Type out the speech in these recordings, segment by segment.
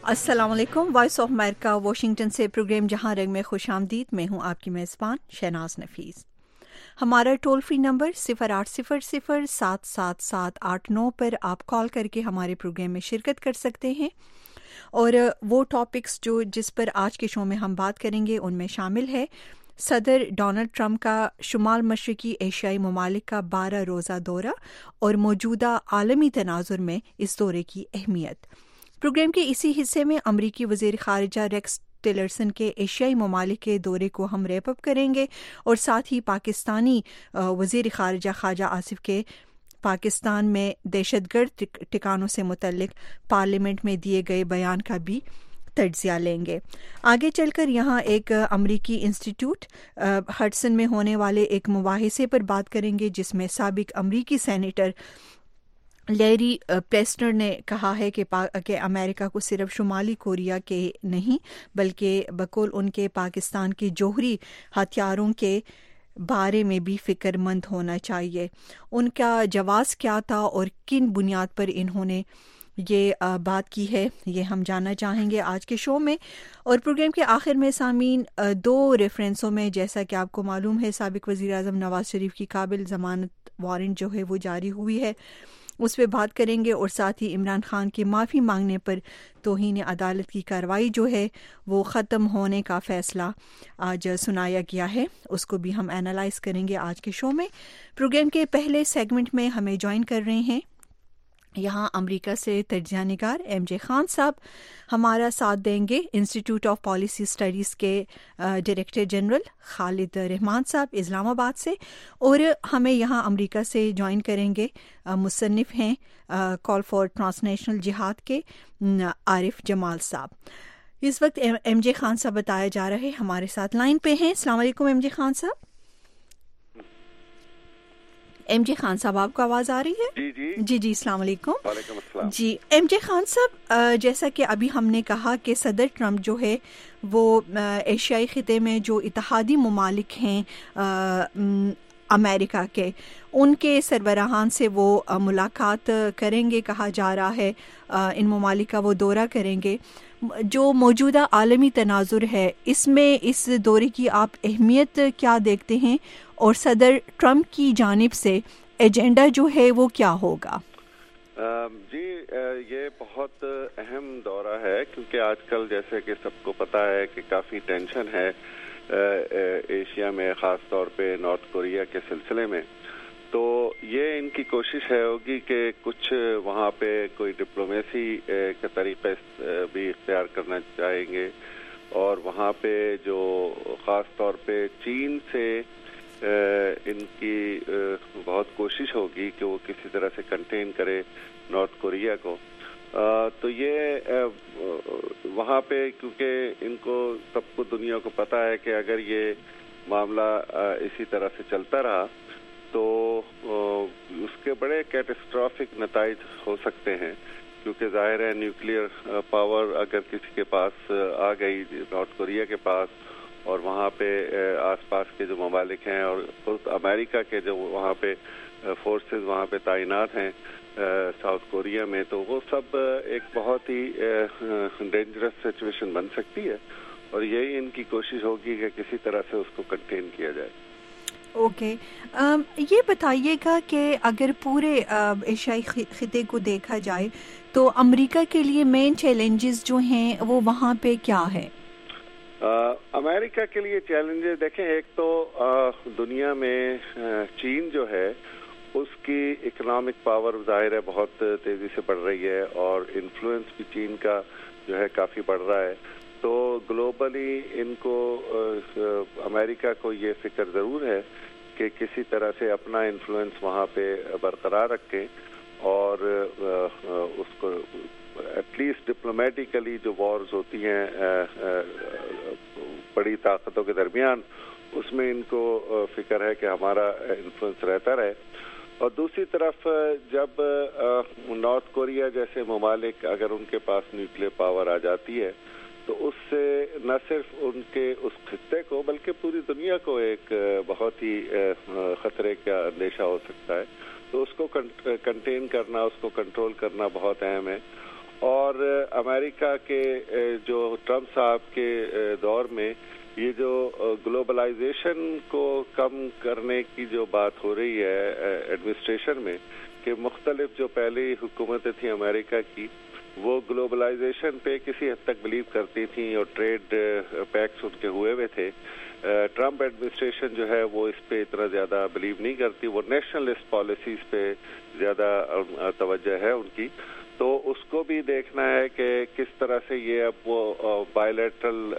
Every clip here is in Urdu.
अस्सलाम वालेकुम। वॉइस ऑफ अमेरिका वाशिंगटन से प्रोग्राम जहां रंग में खुश आमदीद। मैं हूं आपकी मेज़बान शहनाज नफीस। हमारा टोल फ्री नंबर 0800-777-89 पर आप कॉल करके हमारे प्रोग्राम में शिरकत कर सकते हैं और वो टॉपिक्स जिस पर आज के शो में हम बात करेंगे उनमें शामिल है सदर डोनाल्ड ट्रंप का शुमाल मशरकी एशियाई ममालिक का 12 रोज़ा दौरा और मौजूदा आलमी तनाजुर में इस दौरे की अहमियत। प्रोग्राम के इसी हिस्से में अमरीकी वज़ीर ख़ारिजा रेक्स टिलरसन के एशियाई ममालिक के दौरे को हम रैप अप करेंगे और साथ ही पाकिस्तानी वज़ीर ख़ारिजा ख्वाजा आसिफ के पाकिस्तान में दहशतगर्द ठिकानों से मुतल्लिक पार्लियामेंट में दिए गए बयान का भी तज्ज़िया लेंगे। आगे चलकर यहाँ एक अमरीकी इंस्टीट्यूट हडसन में होने वाले एक मुबाहिसे पर बात करेंगे जिसमें साबिक अमरीकी सेनेटर लैरी प्लेस्टर ने कहा है कि अमेरिका को सिर्फ शुमाली कोरिया के नहीं बल्कि बकौल उनके पाकिस्तान के जौहरी हथियारों के बारे में भी फिक्रमंद होना चाहिए। उनका जवाब क्या था और किन बुनियाद पर इन्होंने ये बात की है, ये हम जानना चाहेंगे आज के शो में। और प्रोग्राम के आखिर में सामीन दो रेफरेंसों में, जैसा कि आपको मालूम है, साबिक वज़ीर आज़म नवाज शरीफ की काबिल ज़मानत वारंट जो है वो जारी हुई है, उस पर बात करेंगे। और साथ ही इमरान खान की माफ़ी मांगने पर तौहीन अदालत की कार्रवाई जो है वो ख़त्म होने का फ़ैसला आज सुनाया गया है, उसको भी हम एनालाइज करेंगे आज के शो में। प्रोग्राम के पहले सेगमेंट में हमें ज्वाइन कर रहे हैं यहाँ अमेरिका से तज्ज़िया निगार एमजे खान साहब हमारा साथ देंगे। इंस्टीट्यूट ऑफ पॉलिसी स्टडीज़ के डायरेक्टर जनरल खालिद रहमान साहब इस्लामाबाद से, और हमें यहाँ अमेरिका से ज्वाइन करेंगे मुसन्निफ़ हैं कॉल फॉर ट्रांसनेशनल जिहाद के आरिफ जमाल साहब। इस वक्त एमजे खान साहब बताया जा रहा है हमारे साथ लाइन पे हैं। अस्सलाम वालेकुम एमजे खान साहब। एमजे खान साहब आपको आवाज़ आ रही है? जी अस्सलाम वालेकुम। वालेकुम अस्सलाम। जी एमजे खान साहब, जैसा कि अभी हमने कहा कि सदर ट्रंप जो है वो एशियाई ख़िते में जो इत्तेहादी ममालिक हैं अमेरिका के, उनके सरबराहान से वो मुलाकात करेंगे, कहा जा रहा है इन ममालिक का वो दौरा करेंगे। जो मौजूदा आलमी तनाजुर है इसमें इस दौरे की आप अहमियत क्या देखते हैं और सदर ट्रंप की जानिब से एजेंडा जो है वो क्या होगा? ये बहुत अहम दौरा है क्योंकि आजकल जैसे कि सबको पता है कि काफ़ी टेंशन है एशिया में, ख़ास तौर पे नॉर्थ कोरिया के सिलसिले में। तो ये इनकी कोशिश होगी कि कुछ वहाँ पे कोई डिप्लोमेसी का तरीक़ा भी इख्तियार करना चाहेंगे और वहाँ पे जो ख़ास तौर पे चीन से इनकी बहुत कोशिश होगी कि वो किसी तरह से कंटेन करे नॉर्थ कोरिया को। तो ये वहाँ पे क्योंकि इनको सबको दुनिया को पता है कि अगर ये मामला इसी तरह से चलता रहा तो उसके बड़े कैटास्ट्रॉफिक नताइज हो सकते हैं, क्योंकि जाहिर है न्यूक्लियर पावर अगर किसी के पास आ गई नॉर्थ कोरिया के पास और वहाँ पे आसपास के जो ममालिक हैं और खुद अमेरिका के जो वहाँ पे फोर्सेस वहाँ पे तैनात हैं साउथ कोरिया में, तो वो सब एक बहुत ही डेंजरस सिचुएशन बन सकती है और यही इनकी कोशिश होगी कि किसी तरह से उसको कंटेन किया जाए। ओके, ये बताइएगा कि अगर पूरे एशियाई खिते को देखा जाए तो अमेरिका के लिए मेन चैलेंजेस जो हैं वो वहाँ पे क्या है? अमेरिका के लिए चैलेंजेस देखें, एक तो दुनिया में चीन जो है उसकी इकोनॉमिक पावर जाहिर है बहुत तेज़ी से बढ़ रही है और इन्फ्लुएंस भी चीन का जो है काफ़ी बढ़ रहा है। तो ग्लोबली इनको अमेरिका को ये फिक्र ज़रूर है कि किसी तरह से अपना इन्फ्लुएंस वहाँ पे बरकरार रखें और उसको एटलीस्ट डिप्लोमेटिकली जो वॉर्स होती हैं बड़ी ताकतों के दरमियान, उसमें इनको फिक्र है कि हमारा इन्फ्लुएंस रहता रहे। और दूसरी तरफ जब नॉर्थ कोरिया जैसे ममालिक अगर उनके पास न्यूक्लियर पावर आ जाती है तो उससे न सिर्फ उनके उस खित्ते को बल्कि पूरी दुनिया को एक बहुत ही खतरे का अंदेशा हो सकता है। तो उसको कंटेन करना, उसको कंट्रोल करना बहुत अहम है। اور امریکہ کے جو ٹرمپ صاحب کے دور میں یہ جو گلوبلائزیشن کو کم کرنے کی جو بات ہو رہی ہے ایڈمنسٹریشن میں، کہ مختلف جو پہلی حکومتیں تھیں امریکہ کی وہ گلوبلائزیشن پہ کسی حد تک بلیو کرتی تھیں اور ٹریڈ پیکس ان کے ہوئے تھے. ٹرمپ ایڈمنسٹریشن جو ہے وہ اس پہ اتنا زیادہ بلیو نہیں کرتی، وہ نیشنلسٹ پالیسیز پہ زیادہ توجہ ہے ان کی. تو اس کو بھی دیکھنا ہے کہ کس طرح سے یہ اب وہ بائیلیٹرل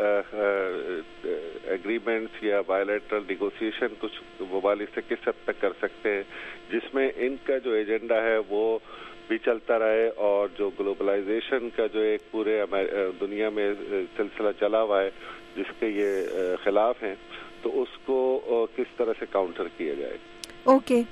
ایگریمنٹس یا بائیلیٹرل نیگوسیشن کچھ ممالک سے کس حد تک کر سکتے ہیں جس میں ان کا جو ایجنڈا ہے وہ بھی چلتا رہے، اور جو گلوبلائزیشن کا جو ایک پورے دنیا میں سلسلہ چلا ہوا ہے جس کے یہ خلاف ہیں، تو اس کو کس طرح سے کاؤنٹر کیا جائے. اوکے.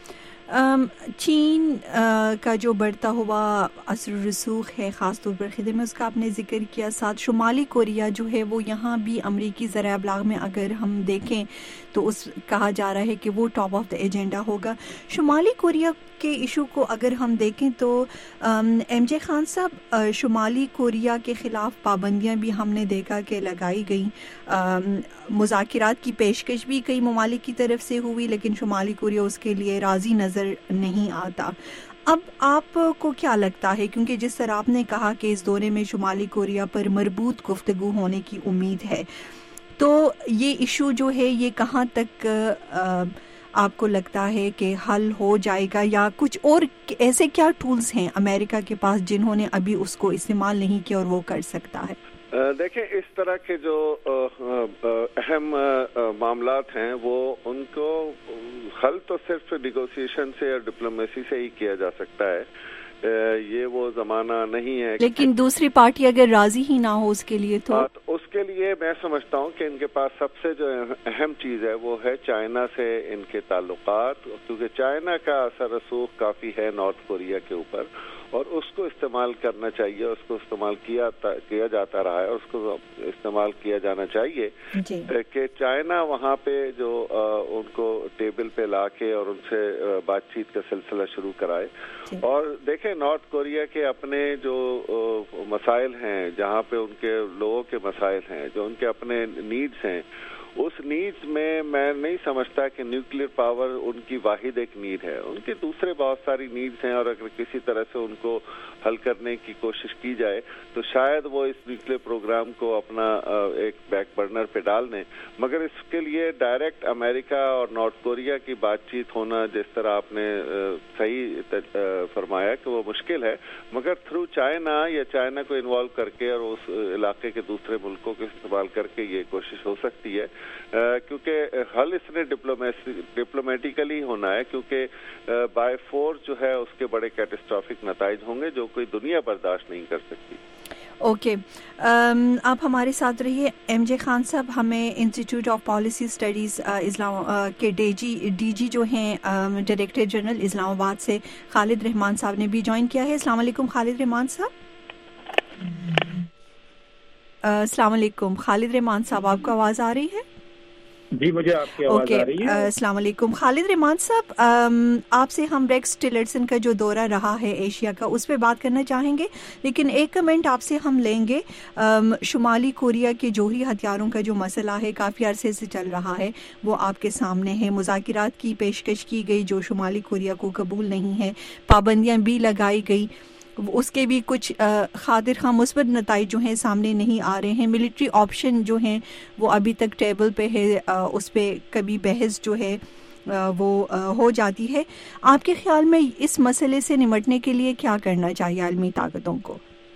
چین کا جو بڑھتا ہوا اثر و رسوخ ہے خاص طور پر خطے میں، اس کا آپ نے ذکر کیا. ساتھ شمالی کوریا جو ہے وہ یہاں بھی امریکی ذرائع ابلاغ میں اگر ہم دیکھیں تو اس کہا جا رہا ہے کہ وہ ٹاپ آف دا ایجنڈا ہوگا. شمالی کوریا کے ایشو کو اگر ہم دیکھیں تو ایم جے خان صاحب، شمالی کوریا کے خلاف پابندیاں بھی ہم نے دیکھا کہ لگائی گئیں. مذاکرات کی پیشکش بھی کئی ممالک کی طرف سے ہوئی لیکن شمالی کوریا اس کے لیے راضی نظر نہیں آتا. اب آپ کو کیا لگتا ہے، کیونکہ جس طرح آپ نے کہا کہ اس دورے میں شمالی کوریا پر مربوط گفتگو ہونے کی امید ہے، تو یہ ایشو جو ہے یہ کہاں تک آپ کو لگتا ہے کہ حل ہو جائے گا، یا کچھ اور ایسے کیا ٹولز ہیں امریکہ کے پاس جنہوں نے ابھی اس کو استعمال نہیں کیا اور وہ کر سکتا ہے؟ دیکھیں، اس طرح کے جو اہم معاملات ہیں وہ ان کو حل تو صرف نیگوسیشن سے اور ڈپلومیسی سے ہی کیا جا سکتا ہے. یہ وہ زمانہ نہیں ہے. لیکن دوسری پارٹی اگر راضی ہی نہ ہو اس کے لیے تو اس کے لیے میں سمجھتا ہوں کہ ان کے پاس سب سے جو اہم چیز ہے وہ ہے چائنا سے ان کے تعلقات، کیونکہ چائنا کا اثر رسوخ کافی ہے نارتھ کوریا کے اوپر، اور اس کو استعمال کرنا چاہیے. اس کو استعمال کیا جاتا رہا ہے، اور اس کو استعمال کیا جانا چاہیے کہ چائنا وہاں پہ جو ان کو ٹیبل پہ لا کے اور ان سے بات چیت کا سلسلہ شروع کرائے. اور دیکھیں، نارتھ کوریا کے اپنے جو مسائل ہیں، جہاں پہ ان کے لوگوں کے مسائل ہیں، جو ان کے اپنے نیڈز ہیں، اس نیڈز میں نہیں سمجھتا کہ نیوکلیر پاور ان کی واحد ایک نیڈ ہے. ان کے دوسرے بہت ساری نیڈز ہیں، اور اگر کسی طرح سے ان کو حل کرنے کی کوشش کی جائے تو شاید وہ اس نیوکلیر پروگرام کو اپنا ایک بیک برنر پہ ڈال دیں. مگر اس کے لیے ڈائریکٹ امریکہ اور نارتھ کوریا کی بات چیت ہونا، جس طرح آپ نے صحیح فرمایا کہ وہ مشکل ہے، مگر تھرو چائنا یا چائنا کو انوالو کر کے اور اس علاقے کے دوسرے ملکوں کو استعمال کر کے یہ کوشش ہو سکتی ہے. کیونکہ حل اس نے ڈپلومیٹیکلی ہونا ہے، کیونکہ بائی فورس جو ہے اس کے بڑے کیٹسٹرافک نتائج ہوں گے جو کوئی دنیا برداشت نہیں کر سکتی. اوکے. آپ ہمارے ساتھ رہیے. ایم جے خان صاحب، ہمیں انسٹیٹیوٹ آف پالیسی اسٹڈیز اسلام کے ڈی جی جو ہیں ڈائریکٹر جنرل اسلام آباد سے خالد رحمان صاحب نے بھی جوائن کیا ہے. السلام علیکم خالد رحمان صاحب. السلام علیکم خالد رحمان صاحب، آپ کو آواز آ رہی ہے؟ جی، مجھے آپ کی آواز آ رہی ہے. السلام علیکم خالد رحمان صاحب، آپ سے ہم ریکس ٹیلرسن کا جو دورہ رہا ہے ایشیا کا اس پہ بات کرنا چاہیں گے، لیکن ایک کمنٹ آپ سے ہم لیں گے. شمالی کوریا کے جوہری ہتھیاروں کا جو مسئلہ ہے کافی عرصے سے چل رہا ہے، وہ آپ کے سامنے ہے. مذاکرات کی پیشکش کی گئی جو شمالی کوریا کو قبول نہیں ہے، پابندیاں بھی لگائی گئی، اس کے بھی کچھ خاطر خواہ مثبت نتائج جو ہیں سامنے نہیں آ رہے ہیں. ملٹری آپشن جو ہیں وہ ابھی تک ٹیبل پہ ہے، اس پہ کبھی بحث جو ہے وہ ہو جاتی ہے. آپ کے خیال میں اس مسئلے سے نمٹنے کے لیے کیا کرنا چاہیے عالمی طاقتوں کو؟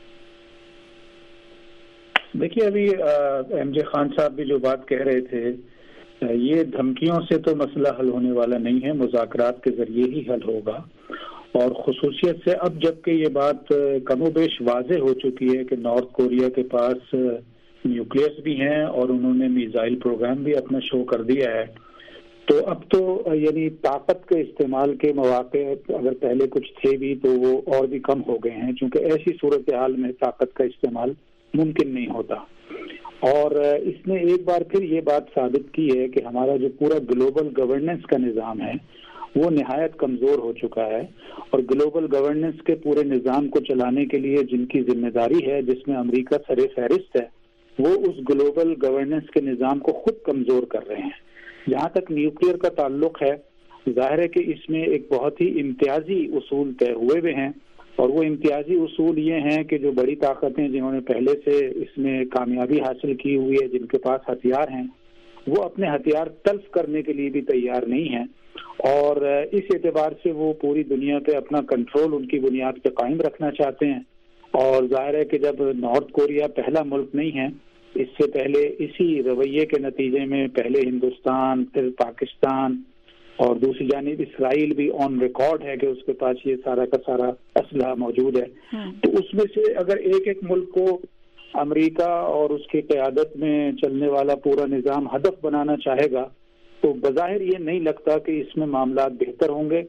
دیکھیے، ابھی ایم جے خان صاحب بھی جو بات کہہ رہے تھے، یہ دھمکیوں سے تو مسئلہ حل ہونے والا نہیں ہے، مذاکرات کے ذریعے ہی حل ہوگا. اور خصوصیت سے اب جب کہ یہ بات کم و بیش واضح ہو چکی ہے کہ نارتھ کوریا کے پاس نیوکلیس بھی ہیں اور انہوں نے میزائل پروگرام بھی اپنا شو کر دیا ہے، تو اب تو یعنی طاقت کے استعمال کے مواقع اگر پہلے کچھ تھے بھی تو وہ اور بھی کم ہو گئے ہیں، چونکہ ایسی صورتحال میں طاقت کا استعمال ممکن نہیں ہوتا. اور اس نے ایک بار پھر یہ بات ثابت کی ہے کہ ہمارا جو پورا گلوبل گورننس کا نظام ہے وہ نہایت کمزور ہو چکا ہے، اور گلوبل گورننس کے پورے نظام کو چلانے کے لیے جن کی ذمہ داری ہے، جس میں امریکہ سر فہرست ہے، وہ اس گلوبل گورننس کے نظام کو خود کمزور کر رہے ہیں۔ جہاں تک نیوکلیئر کا تعلق ہے، ظاہر ہے کہ اس میں ایک بہت ہی امتیازی اصول طے ہوئے ہوئے ہیں، اور وہ امتیازی اصول یہ ہیں کہ جو بڑی طاقتیں جنہوں نے پہلے سے اس میں کامیابی حاصل کی ہوئی ہے، جن کے پاس ہتھیار ہیں، وہ اپنے ہتھیار تلف کرنے کے لیے بھی تیار نہیں ہیں، اور اس اعتبار سے وہ پوری دنیا پہ اپنا کنٹرول ان کی بنیاد پہ قائم رکھنا چاہتے ہیں۔ اور ظاہر ہے کہ جب نارتھ کوریا پہلا ملک نہیں ہے، اس سے پہلے اسی رویے کے نتیجے میں پہلے ہندوستان، پھر پاکستان، اور دوسری جانب اسرائیل بھی آن ریکارڈ ہے کہ اس کے پاس یہ سارا کا سارا اسلحہ موجود ہے۔ تو اس میں سے اگر ایک ایک ملک کو امریکہ اور اس کی قیادت میں چلنے والا پورا نظام ہدف بنانا چاہے گا تو بظاہر یہ نہیں لگتا کہ اس میں معاملات بہتر ہوں گے۔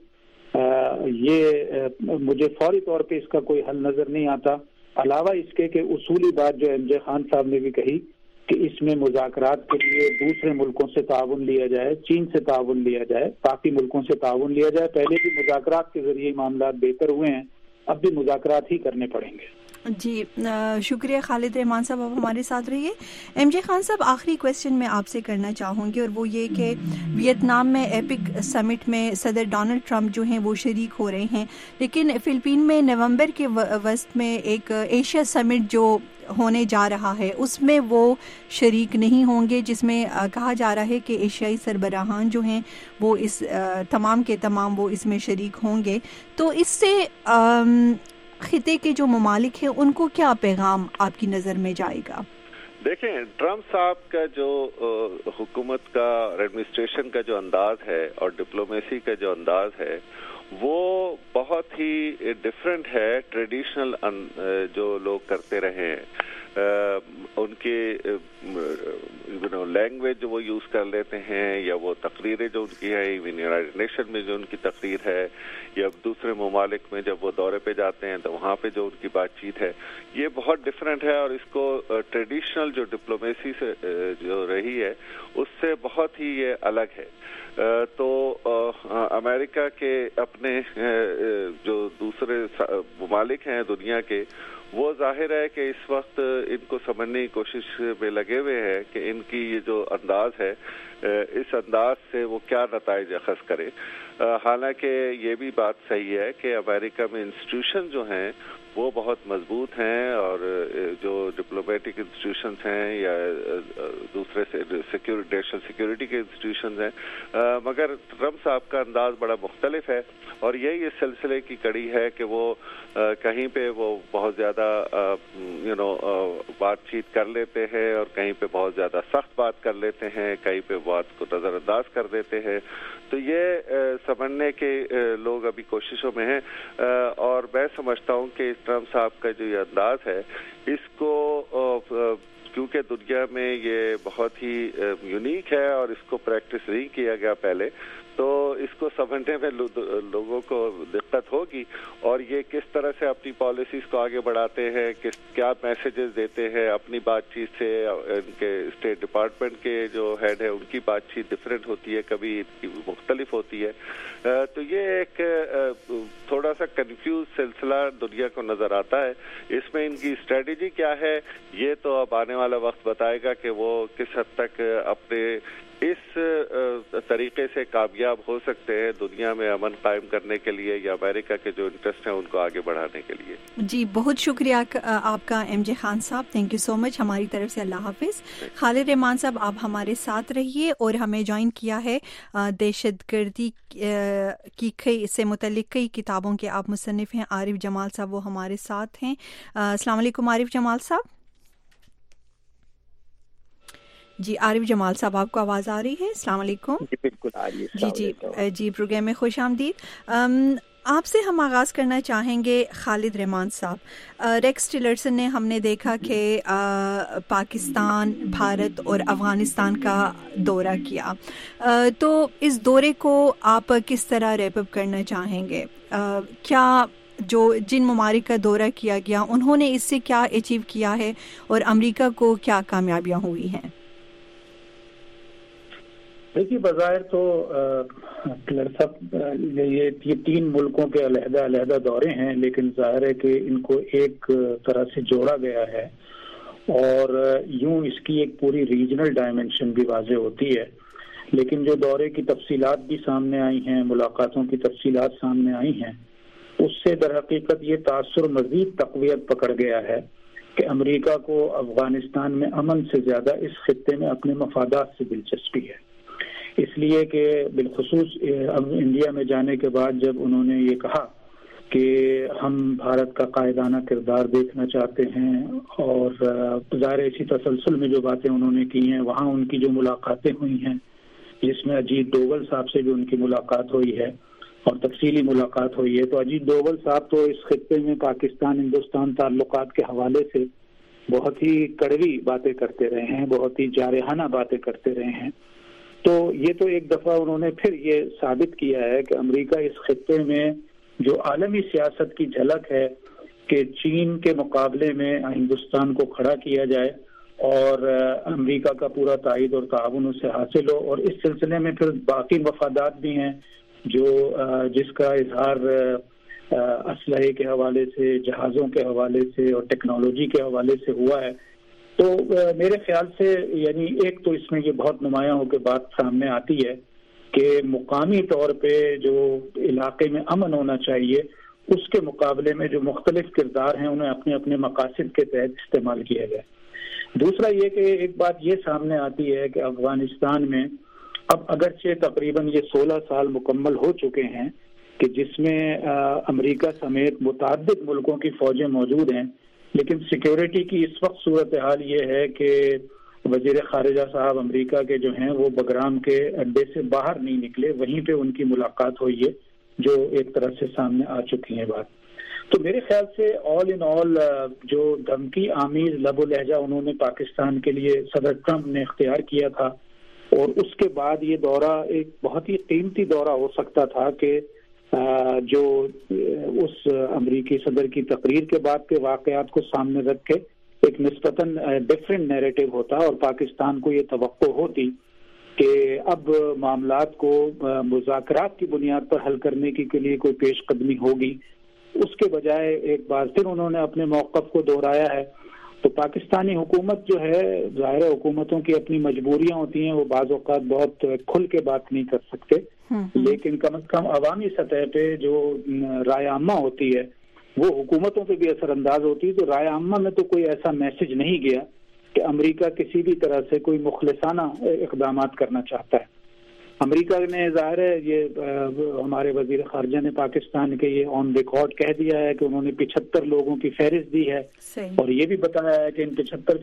یہ مجھے فوری طور پہ اس کا کوئی حل نظر نہیں آتا، علاوہ اس کے کہ اصولی بات جو ایم جے خان صاحب نے بھی کہی کہ اس میں مذاکرات کے لیے دوسرے ملکوں سے تعاون لیا جائے، چین سے تعاون لیا جائے، باقی ملکوں سے تعاون لیا جائے۔ پہلے بھی مذاکرات کے ذریعے معاملات بہتر ہوئے ہیں، اب بھی مذاکرات ہی کرنے پڑیں گے۔ جی شکریہ خالد رحمان صاحب، آپ ہمارے ساتھ رہیے۔ ایم جے خان صاحب، آخری کویسچن میں آپ سے کرنا چاہوں گی، اور وہ یہ کہ ویتنام میں ایپک سمٹ میں صدر ڈونلڈ ٹرمپ جو ہیں وہ شریک ہو رہے ہیں، لیکن فلپین میں نومبر کے وسط میں ایک ایشیا سمٹ جو ہونے جا رہا ہے اس میں وہ شریک نہیں ہوں گے، جس میں کہا جا رہا ہے کہ ایشیائی سربراہان جو ہیں وہ اس تمام کے تمام وہ اس میں شریک ہوں گے۔ تو اس سے خطے کے جو ممالک ہیں ان کو کیا پیغام آپ کی نظر میں جائے گا؟ دیکھیں، ٹرمپ صاحب کا جو حکومت کا اور ایڈمنسٹریشن کا جو انداز ہے اور ڈپلومیسی کا جو انداز ہے وہ بہت ہی ڈفرینٹ ہے ٹریڈیشنل جو لوگ کرتے رہے ہیں۔ ان کے لینگویج جو وہ یوز کر لیتے ہیں، یا وہ تقریریں جو ان کی ہے، ایون یونائیٹڈ نیشن میں جو ان کی تقریر ہے، یا دوسرے ممالک میں جب وہ دورے پہ جاتے ہیں تو وہاں پہ جو ان کی بات چیت ہے، یہ بہت ڈفرینٹ ہے، اور اس کو ٹریڈیشنل جو ڈپلومیسی سے جو رہی ہے اس سے بہت ہی یہ الگ ہے۔ تو امریکہ کے اپنے جو دوسرے ممالک ہیں دنیا کے، وہ ظاہر ہے کہ اس وقت ان کو سمجھنے کی کوشش میں لگے ہوئے ہیں کہ ان کی یہ جو انداز ہے، اس انداز سے وہ کیا نتائج اخذ کرے۔ حالانکہ یہ بھی بات صحیح ہے کہ امریکہ میں انسٹیٹیوشن جو ہیں وہ بہت مضبوط ہیں، اور جو ڈپلومیٹک انسٹیٹیوشنز ہیں یا دوسرے نیشنل سیکیورٹی کے انسٹیٹیوشنز ہیں، مگر ٹرمپ صاحب کا انداز بڑا مختلف ہے، اور یہی اس سلسلے کی کڑی ہے کہ وہ کہیں پہ وہ بہت زیادہ بات چیت کر لیتے ہیں، اور کہیں پہ بہت زیادہ سخت بات کر لیتے ہیں، کہیں پہ بات کو نظر انداز کر دیتے ہیں۔ تو یہ سمجھنے کے لوگ ابھی کوششوں میں ہیں، اور میں سمجھتا ہوں کہ ٹرمپ صاحب کا جو یہ انداز ہے، اس کو کیونکہ دنیا میں یہ بہت ہی یونیک ہے اور اس کو پریکٹس نہیں کیا گیا پہلے، تو اس کو سمجھنے میں لوگوں کو دقت ہوگی، اور یہ کس طرح سے اپنی پالیسیز کو آگے بڑھاتے ہیں، کیا میسیجز دیتے ہیں اپنی بات چیت سے۔ ان کے اسٹیٹ ڈپارٹمنٹ کے جو ہیڈ ہے ان کی بات چیت ڈفرینٹ ہوتی ہے، کبھی مختلف ہوتی ہے، تو یہ ایک تھوڑا سا کنفیوز سلسلہ دنیا کو نظر آتا ہے۔ اس میں ان کی اسٹریٹجی کیا ہے یہ تو اب آنے والا وقت بتائے گا کہ وہ کس حد تک اپنے اس طریقے سے کامیاب ہو سکتے ہیں دنیا میں امن قائم کرنے کے لیے، یا امریکہ کے جو انٹرسٹ ہیں ان کو آگے بڑھانے کے لیے۔ جی بہت شکریہ آپ کا ایم جے خان صاحب، تھینک یو سو مچ ہماری طرف سے۔ اللہ حافظ۔ خالد رحمان صاحب آپ ہمارے ساتھ رہیے، اور ہمیں جوائن کیا ہے دہشت گردی کی سے متعلق کئی کتابوں کے آپ مصنف ہیں عارف جمال صاحب، وہ ہمارے ساتھ ہیں۔ السلام علیکم عارف جمال صاحب۔ جی عارف جمال صاحب آپ کو آواز آ رہی ہے؟ السلام علیکم۔ جی بالکل آ رہی ہے۔ جی پروگرام میں خوش آمدید۔ آپ سے ہم آغاز کرنا چاہیں گے خالد رحمان صاحب۔ ریکس ٹیلرسن نے ہم نے دیکھا کہ پاکستان، بھارت اور افغانستان کا دورہ کیا، تو اس دورے کو آپ کس طرح ریپ اپ کرنا چاہیں گے؟ کیا جو جن ممالک کا دورہ کیا گیا انہوں نے اس سے کیا اچیو کیا ہے، اور امریکہ کو کیا کامیابیاں ہوئی ہیں؟ دیکھیے بظاہر تو یہ 3 ملکوں کے علیحدہ علیحدہ دورے ہیں، لیکن ظاہر ہے کہ ان کو ایک طرح سے جوڑا گیا ہے اور یوں اس کی ایک پوری ریجنل ڈائمنشن بھی واضح ہوتی ہے. لیکن جو دورے کی تفصیلات بھی سامنے آئی ہیں، ملاقاتوں کی تفصیلات سامنے آئی ہیں، اس سے در حقیقت یہ تاثر مزید تقویت پکڑ گیا ہے کہ امریکہ کو افغانستان میں امن سے زیادہ اس خطے میں اپنے مفادات سے دلچسپی ہے. اس لیے کہ بالخصوص اب انڈیا میں جانے کے بعد جب انہوں نے یہ کہا کہ ہم بھارت کا قائدانہ کردار دیکھنا چاہتے ہیں، اور ظاہر اسی تسلسل میں جو باتیں انہوں نے کی ہیں، وہاں ان کی جو ملاقاتیں ہوئی ہیں جس میں اجیت ڈوبھل صاحب سے بھی ان کی ملاقات ہوئی ہے اور تفصیلی ملاقات ہوئی ہے، تو اجیت ڈوبھل صاحب تو اس خطے میں پاکستان ہندوستان تعلقات کے حوالے سے بہت ہی کڑوی باتیں کرتے رہے ہیں، بہت ہی جارحانہ باتیں کرتے رہے ہیں. تو یہ تو ایک دفعہ انہوں نے پھر یہ ثابت کیا ہے کہ امریکہ اس خطے میں جو عالمی سیاست کی جھلک ہے کہ چین کے مقابلے میں ہندوستان کو کھڑا کیا جائے اور امریکہ کا پورا تائید اور تعاون اسے حاصل ہو، اور اس سلسلے میں پھر باقی مفادات بھی ہیں جو جس کا اظہار اسلحے کے حوالے سے، جہازوں کے حوالے سے اور ٹیکنالوجی کے حوالے سے ہوا ہے. تو میرے خیال سے یعنی ایک تو اس میں یہ بہت نمایاں ہو کے بات سامنے آتی ہے کہ مقامی طور پہ جو علاقے میں امن ہونا چاہیے اس کے مقابلے میں جو مختلف کردار ہیں انہیں اپنے اپنے مقاصد کے تحت استعمال کیا گیا. دوسرا یہ کہ ایک بات یہ سامنے آتی ہے کہ افغانستان میں اب اگرچہ تقریباً یہ 16 سال مکمل ہو چکے ہیں کہ جس میں امریکہ سمیت متعدد ملکوں کی فوجیں موجود ہیں، لیکن سیکیورٹی کی اس وقت صورتحال یہ ہے کہ وزیر خارجہ صاحب امریکہ کے جو ہیں وہ بگرام کے اڈے سے باہر نہیں نکلے، وہیں پہ ان کی ملاقات ہوئی ہے جو ایک طرح سے سامنے آ چکی ہے بات. تو میرے خیال سے آل ان آل جو دھمکی آمیز لب و لہجہ انہوں نے پاکستان کے لیے صدر ٹرمپ نے اختیار کیا تھا، اور اس کے بعد یہ دورہ ایک بہت ہی قیمتی دورہ ہو سکتا تھا کہ جو اس امریکی صدر کی تقریر کے بعد کے واقعات کو سامنے رکھ کے ایک نسبتاً ڈفرینٹ نیریٹو ہوتا اور پاکستان کو یہ توقع ہوتی کہ اب معاملات کو مذاکرات کی بنیاد پر حل کرنے کے لیے کوئی پیش قدمی ہوگی. اس کے بجائے ایک بار پھر انہوں نے اپنے موقف کو دہرایا ہے. تو پاکستانی حکومت جو ہے، ظاہر حکومتوں کی اپنی مجبوریاں ہوتی ہیں، وہ بعض اوقات بہت کھل کے بات نہیں کر سکتے، لیکن کم از کم عوامی سطح پہ جو رائے عامہ ہوتی ہے وہ حکومتوں پہ بھی اثر انداز ہوتی ہے. تو رائے عامہ میں تو کوئی ایسا میسج نہیں گیا کہ امریکہ کسی بھی طرح سے کوئی مخلصانہ اقدامات کرنا چاہتا ہے. امریکہ نے ظاہر ہے یہ ہمارے وزیر خارجہ نے پاکستان کے یہ آن ریکارڈ کہہ دیا ہے کہ انہوں نے 75 لوگوں کی فہرست دی ہے، اور یہ بھی بتایا ہے کہ ان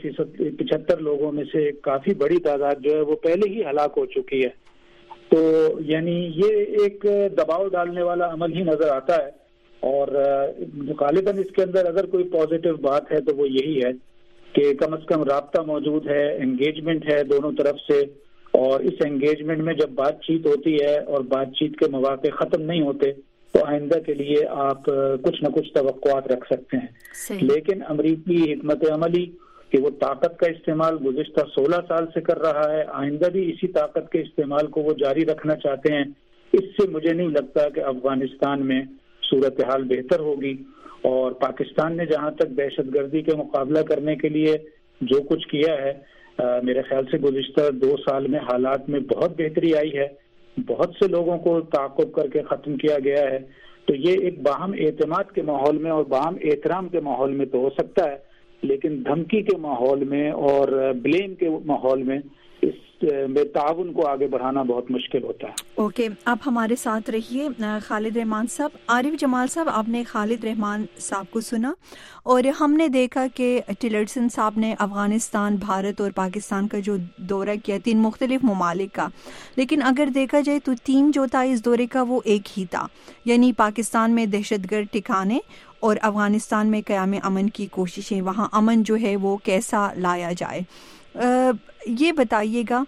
75 لوگوں میں سے کافی بڑی تعداد جو ہے وہ پہلے ہی ہلاک ہو چکی ہے. تو یعنی یہ ایک دباؤ ڈالنے والا عمل ہی نظر آتا ہے، اور غالباً اس کے اندر اگر کوئی پازیٹیو بات ہے تو وہ یہی ہے کہ کم از کم رابطہ موجود ہے، انگیجمنٹ ہے دونوں طرف سے، اور اس انگیجمنٹ میں جب بات چیت ہوتی ہے اور بات چیت کے مواقع ختم نہیں ہوتے تو آئندہ کے لیے آپ کچھ نہ کچھ توقعات رکھ سکتے ہیں. لیکن امریکی حکمت عملی کہ وہ طاقت کا استعمال گزشتہ 16 سال سے کر رہا ہے، آئندہ بھی اسی طاقت کے استعمال کو وہ جاری رکھنا چاہتے ہیں. اس سے مجھے نہیں لگتا کہ افغانستان میں صورتحال بہتر ہوگی. اور پاکستان نے جہاں تک دہشت گردی کے مقابلہ کرنے کے لیے جو کچھ کیا ہے، میرے خیال سے گزشتہ 2 سال میں حالات میں بہت بہتری آئی ہے، بہت سے لوگوں کو تعاقب کر کے ختم کیا گیا ہے. تو یہ ایک باہم اعتماد کے ماحول میں اور باہم احترام کے ماحول میں تو ہو سکتا ہے، لیکن دھمکی کے ماحول میں اور بلیم کے ماحول میں اس میں تعاون کو آگے بڑھانا بہت مشکل ہوتا ہے. اوکے، آپ ہمارے ساتھ رہیے. خالد رحمان صاحب، عارف جمال صاحب، آپ نے خالد رحمان صاحب کو سنا، اور ہم نے دیکھا کہ ٹلرسن صاحب نے افغانستان، بھارت اور پاکستان کا جو دورہ کیا 3 مختلف ممالک کا، لیکن اگر دیکھا جائے تو تھیم جو تھا اس دورے کا وہ ایک ہی تھا، یعنی پاکستان میں دہشت گرد ٹھکانے اور افغانستان میں قیام امن کی کوششیں، وہاں امن جو ہے وہ کیسا لایا جائے. یہ بتائیے گا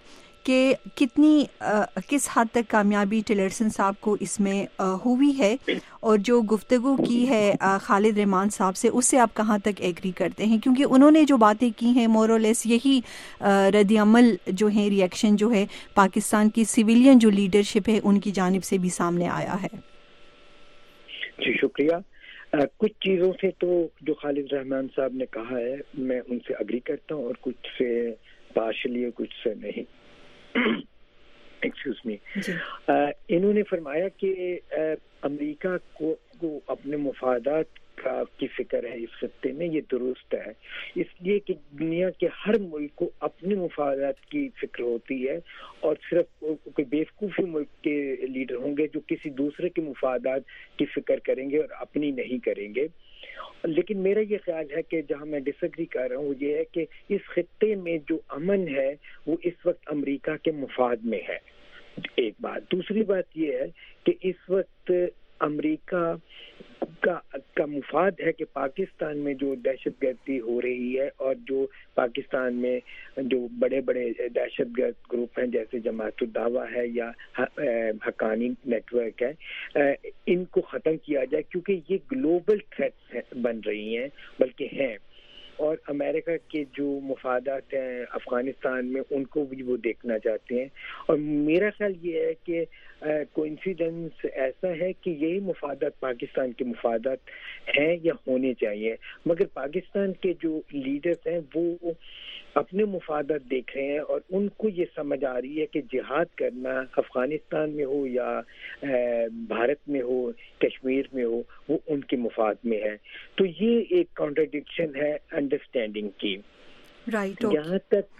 کہ کس حد تک کامیابی ٹلرسن صاحب کو اس میں ہوئی ہے، اور جو گفتگو کی ہے خالد رحمان صاحب سے، اس سے آپ کہاں تک ایگری کرتے ہیں؟ کیونکہ انہوں نے جو باتیں کی ہیں مور اور لیس یہی رد عمل جو ہے، ری ایکشن جو ہے پاکستان کی سویلین جو لیڈرشپ ہے ان کی جانب سے بھی سامنے آیا ہے۔ جی شکریہ۔ کچھ چیزوں سے تو جو خالد رحمان صاحب نے کہا ہے میں ان سے اگری کرتا ہوں، اور کچھ سے پارشلی، کچھ سے نہیں۔ Excuse me. انہوں نے فرمایا کہ امریکہ کو اپنے مفادات کی فکر ہے اس خطے میں، یہ درست ہے، اس لیے کہ دنیا کے ہر ملک کو اپنے مفادات کی فکر ہوتی ہے، اور صرف کوئی بیوقوفی ملک کے لیڈر ہوں گے جو کسی دوسرے کے مفادات کی فکر کریں گے اور اپنی نہیں کریں گے۔ لیکن میرا یہ خیال ہے کہ جہاں میں ڈس ایگری کر رہا ہوں وہ یہ ہے کہ اس خطے میں جو امن ہے وہ اس وقت امریکہ کے مفاد میں ہے، ایک بات۔ دوسری بات یہ ہے کہ اس وقت امریکہ کا مفاد ہے کہ پاکستان میں جو دہشت گردی ہو رہی ہے، اور جو پاکستان میں جو بڑے بڑے دہشت گرد گروپ ہیں جیسے جماعت الدعوہ ہے یا حقانی نیٹ ورک ہے، ان کو ختم کیا جائے، کیونکہ یہ گلوبل تھریٹس بن رہی ہیں، بلکہ ہیں، اور امریکہ کے جو مفادات ہیں افغانستان میں ان کو بھی وہ دیکھنا چاہتے ہیں۔ اور میرا خیال یہ ہے کہ کوئنسیڈنس ایسا ہے کہ یہی مفادات پاکستان کے مفادات ہیں یا ہونے چاہیے، مگر پاکستان کے جو لیڈرز ہیں وہ اپنے مفادات دیکھ رہے ہیں، اور ان کو یہ سمجھ آ رہی ہے کہ جہاد کرنا افغانستان میں ہو یا بھارت میں ہو، کشمیر میں ہو، وہ ان کے مفاد میں ہے۔ تو یہ ایک کانٹرڈکشن ہے انڈرسٹینڈنگ کی۔ جہاں تک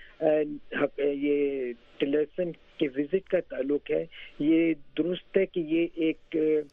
یہ ٹلرسن کے وزٹ کا تعلق ہے، یہ درست ہے کہ یہ ایک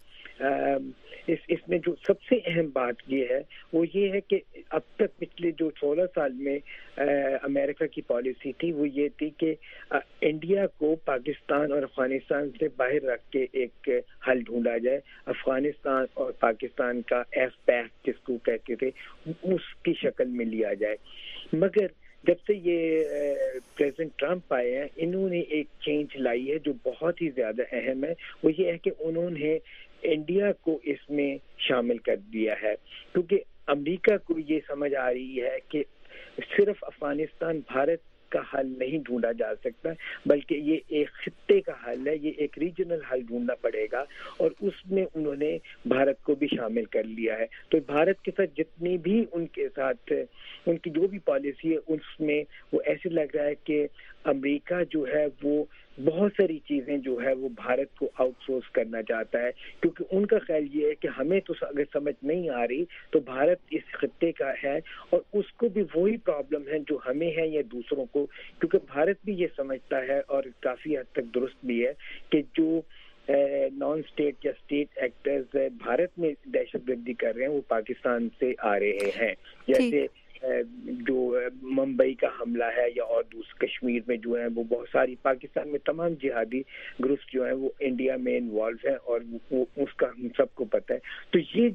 اس میں جو سب سے اہم بات یہ ہے وہ یہ ہے کہ اب تک پچھلے جو 16 سال میں امریکہ کی پالیسی تھی وہ یہ تھی کہ انڈیا کو پاکستان اور افغانستان سے باہر رکھ کے ایک حل ڈھونڈا جائے، افغانستان اور پاکستان کا ایف پیک جس کو کہتے تھے اس کی شکل میں لیا جائے۔ مگر جب سے یہ پریزیڈنٹ ٹرمپ آئے ہیں، انہوں نے ایک چینج لائی ہے جو بہت ہی زیادہ اہم ہے، وہ یہ ہے کہ انہوں نے انڈیا کو اس میں شامل کر دیا ہے، کیونکہ امریکہ کو یہ سمجھ آ رہی ہے کہ صرف افغانستان بھارت کا حل نہیں ڈھونڈا جا سکتا، بلکہ یہ ایک خطے کا حل ہے، یہ ایک ریجنل حل ڈھونڈنا پڑے گا، اور اس میں انہوں نے بھارت کو بھی شامل کر لیا ہے۔ تو بھارت کے ساتھ جتنی بھی ان کے ساتھ ان کی جو بھی پالیسی ہے اس میں وہ ایسے لگ رہا ہے کہ امریکہ جو ہے وہ بہت ساری چیزیں جو ہے وہ بھارت کو آؤٹ سورس کرنا چاہتا ہے، کیونکہ ان کا خیال یہ ہے کہ ہمیں تو اگر سمجھ نہیں آ رہی تو بھارت اس خطے کا ہے، اور اس کو بھی وہی پرابلم ہے جو ہمیں ہے یا دوسروں کو، کیونکہ بھارت بھی یہ سمجھتا ہے اور کافی حد تک درست بھی ہے کہ جو نان اسٹیٹ یا اسٹیٹ ایکٹرز بھارت میں دہشت گردی کر رہے ہیں وہ پاکستان سے آ رہے ہیں، جیسے جو ممبئی کا حملہ ہے یا اور کشمیر میں جو ہے وہ بہت ساری پاکستان میں تمام جہادی گروپس جو ہیں وہ انڈیا میں انوالو ہیں، اور وہ اس کا ہم سب کو پتہ ہے۔ تو یہ